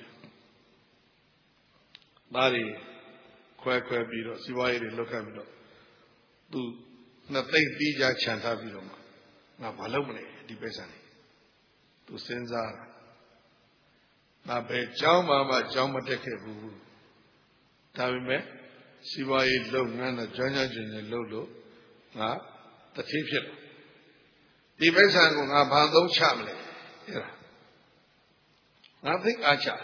Bari, quack, Biro, Siwai, look at me. Do nothing be Jack Chantabiroma. Now, Palomne, Dipesani. To Senzara. Now, Be Jama, Jama Tekebu. Tavime, Siwai, Logana, Jana, Lolo. Now, the Tipit. Dipesan, Abando Chamle. Nothing Acha.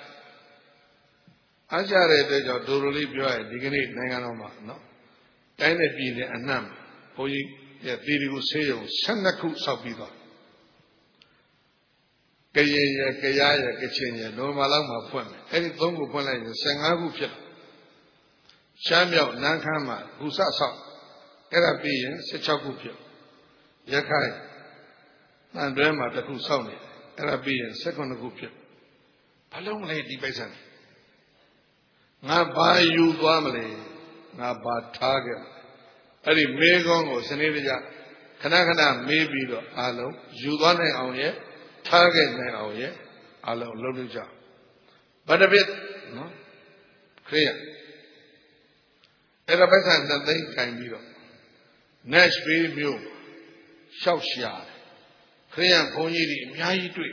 Acha read your Duruli Bioy, Dignity Nanganoma, no? Dine be the Anam, Hoyi. Yeah, Diri will say, Sanaku Sabida. ရင်ရကရားရကချင်းရနိုမာလောက်မှာဖွင့်မယ်အဲ့ဒီ3ခုဖွင့်လိုက်ရင်15ခုဖြစ်ရှမ်းမြောက်နန်းခမ်းမှာဘူစဆောက်အဲ့ဒါပြီးရင်16ခုဖြစ်ရခိုင်တန်တွဲမှာတစ်ခုဆောက်နေအဲ့ဒါပြီးရင်19ခုဖြစ်ဘာလုံးလဲဒီပိုက်ဆံငါဘာယူသွားမလဲငါဘာထားခဲ့အဲ့ဒီမေးခွန်းကိုစနေတကျခဏခဏမေးပြီးတော့အားလုံးယူသွားနိုင်အောင်ရဲ့ထားခဲ့နိုင်အောင်ရဲ့အားလုံးလုပ်လို့ကြဗတ္တပိနော်ခရိယအဲ့ဒါပိုက်ဆံ2 သိန်းခြင်ပြီးတော့ Nashville မြို့ရှောက်ရှာခရိယဘုန်းကြီးတွေအများကြီးတွေ့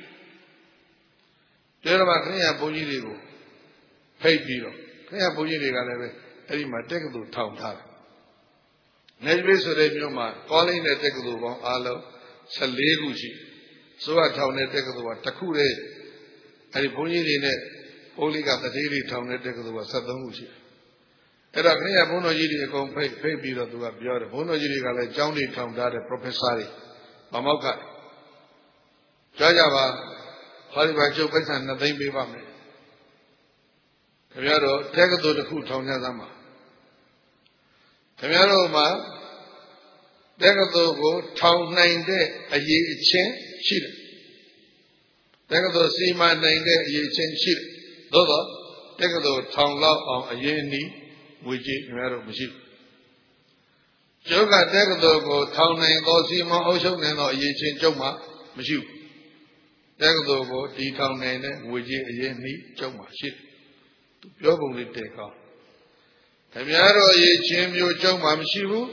တော့ခရိယဘုန်းကြီးတွေကိုဖိတ်ပြီးတော့ခရိယဘုန်းကြီးတွေကလည်းပဲအဲ့ဒီမှာတက္ကသိုလ်ထောင်ထားတယ်Nashville ဆိုတဲ့မြို့မှာကောလိပ်နဲ့တက္ကသိုလ်ပေါင်းအားလုံး14ခုရှိဆိုတော့ထောင်တဲ့တက္ကသိုလ်ကတစ်ခုတည်းအဲ့ဒီဘုန်းကြီးတွေနဲ့ပုလိကတတိတွေထောင်တဲ့တက္ကသိုလ်က73ခုရှိအဲ့ဒါခရိယဘုန်းတော်ကြီးတွေအကုန်ဖိတ်ပြီးတော့သူကပြောတယ်ဘုန်းတော်ကြီးတွေကလည်းကျောင်းတွေထောင်ထားတဲ့ professor တွေဗမောက်ကကြားကြပါဟောဒီမှာကျုပ်ပိုက်ဆံ2 သိန်းပေးပါမယ်ခင်ဗျားတို့တက္ကသိုလ်တစ်ခုထောင်ကြသမှာခင်ဗျားတို့မှာတက္ကသိုလ်ကိုထောင်နိုင်တဲ့အရေးအချင်းရှိတယ်တက္ကသိုလ်စီမံနိုင်တဲ့အရေးအချင်းရှိတယ်သို့တော့တက္ကသိုလ်ထောင်လောက်အောင်အရေးအနည်းငွေကြေးခင်ဗျားတို့မရှိဘူးကျုပ်ကတက္ကသိုလ်ကိုထောင်နိုင်သောစီမံအုပ်ချုပ်နိုင်သောအရေးချင်းကျုပ်မှမရှိဘူးတက္ကသိုလ်ကိုတီထောင်နိုင်တဲ့ငွေကြေးအရေးအနည်းကျုပ်မှရှိတယ်သူပြောပုံလေးတဲ့ကောင်းခင်ဗျားတို့အရေးချင်းမျိုးကျုပ်မှမရှိဘူး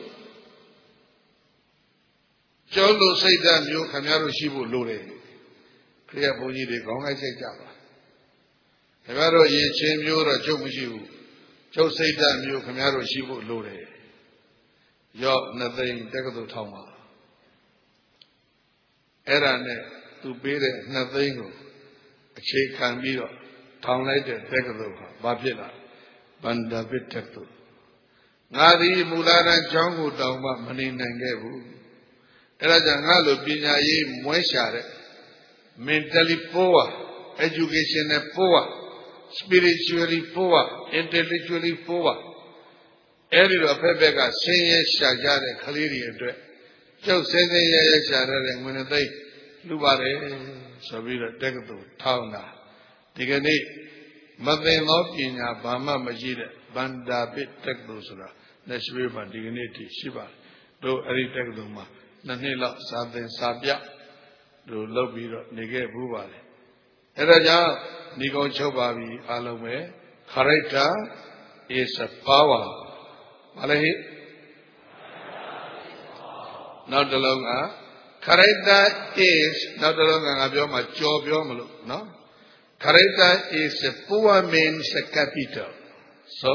ကျောင်းလိုစိတ်ဓာတ်မျိုးခင်ဗျားတို့ရှိဖို့လိုတယ်ခရိယဘုန်းကြီးတွေခေါင်းလိုက်စိတ်ကြပါခင်ဗျားတို့အရေးချင်းမျိုးတော့ကျုပ်မရှိဘူးကျုပ်စိတ်ဓာတ်မျိုးခင်ဗျားတို့ရှိဖို့လိုတယ်ရော့2 သိန်းတက္ကသိုလ်ထောင်ပါအဲ့ဒါနဲ့သူပေးတဲ့2 သိန်းကိုအခြေခံပြီးတော့ထောင်လိုက်တဲ့တက္ကသိုလ်ဟာဘာဖြစ်လာဗန္ဒပိတ္တတုငါဒီမူလတန်းကျောင်းကိုတောင်မှမနေနိုင်ခဲ့ဘူးအဲ့ဒါကြောင့်ငါလိုပညာရေးမွဲရှာတဲ့ mentally poor educational poor spiritually poor intellectually poor အဲ့ဒီတော့ဖက်ဖက်ကဆင်းရဲရှာကြတဲ့ကလေးတွေအတွက်ကျုပ်ဆင်းရဲရဲရှာတဲ့ငွေနဲ့သိလူပါတယ်ဆိုပြီးတော့တက္ကသိုလ်ထောင်တာဒီကနေ့မသိသောပညာဘာမှမရှိတဲ့ဗန္ဒာပိတက္ကသိုလ်ဆိုတာလက်ရွှေးမှာဒီကနေ့တည်ရှိပါတယ်တို့အဲ့ဒီတက္ကသိုလ်မှာ2 နှစ်လောက်စာသင်စာပြတို့လုပ်ပြီးတော့နေခဲ့ဘူးပါတယ်အဲ့ဒါကြောင့်ဒီကုန်းချုပ်ပါပြီအားလုံးပဲ character is a power ဘာလဲနောက်တစ်လုံးက character is နောက်တစ်လုံးကငါပြောမှာကြော်ပြောမလို့နော် character is a poor man's capital so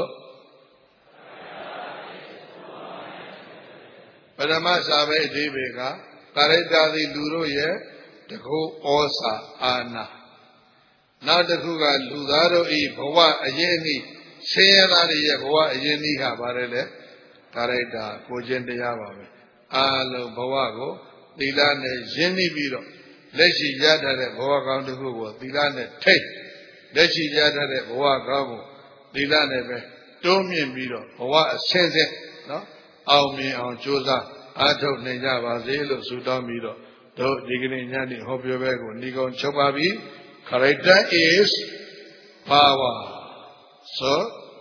ပရမစာပဲအဓိပ္ပာယ်က character သည်လူတို့ရဲ့တကူဩစာအာနာနောက်တစ်ခုကလူသားတို့ဤဘဝအရေးအနည်းဆင်းရဲသားတွေရဲ့ဘဝအရေးအနည်းဟာပါတယ်လေကာရိုက်တာကိုချင်းတရားပါပဲအားလုံးဘဝကိုသီလနဲ့ရင်းနှီးပြီးတော့လက်ရှိရတတ်တဲ့ဘဝကောင်းတစ်ခုကိုသီလနဲ့ထိတ်လက်ရှိရတတ်တဲ့ဘဝကောင်းကိုသီလနဲ့ပဲတိုးမြင့်ပြီးတော့ဘဝအဆင့်ဆင့်နော်အောင်မြင်အောင်ကြိုးစားအားထုတ်နိုင်ကြပါစေလို့ဆုတောင်းပြီးတော့တို့ဒီကနေ့ညနေဟောပြောပွဲကိုညီကောင်ချုပ်ပါပြီ Character is power so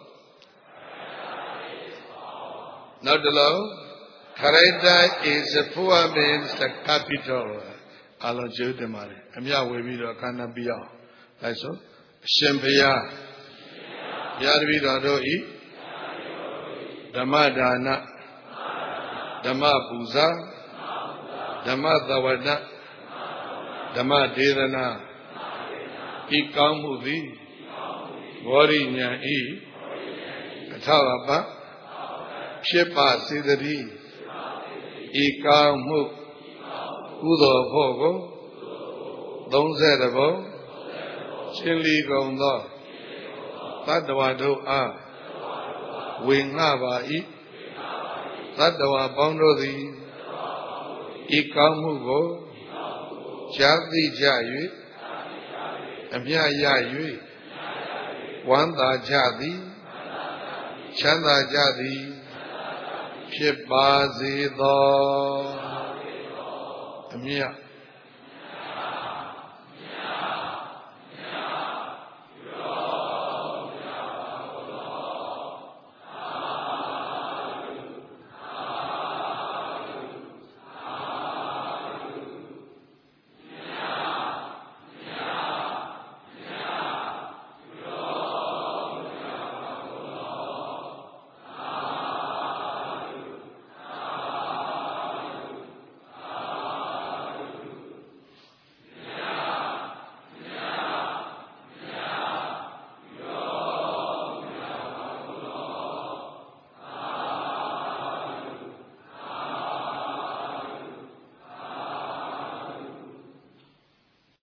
နောက်တစ်လုံး character is a poor man's capital အလုံးကျိုးတင်ပါတယ်အမြဝေပြီးတော့ခန္ဓာပြအောင်အဲဆိုအရှင်ဘုရားဘုရားတပည့်တော်တို့ဤဓမ္မဒါနဓမ္မပူဇာဓမ္မသဝတ္တဓမ္မဒေသနာဤကောင်းမှုသည်ဘောရိညာဤအထဝပဖြစ်ပါစေတည်းဤကောင်းမှုကုသိုလ်ဖို့ကို30ဘုံရှင်လီကုန်သောသတ္တဝါတို့အားဝေငှပါ၏သတ္တဝါပေါင်းတို့သည်ဤကောင်းမှုကိုကြားသိကြ၍အမြတ်ရ၍ဝမ်းသာကြသည်ချမ်းသာကြသည်ဖြစ်ပါစေသောအမြတ်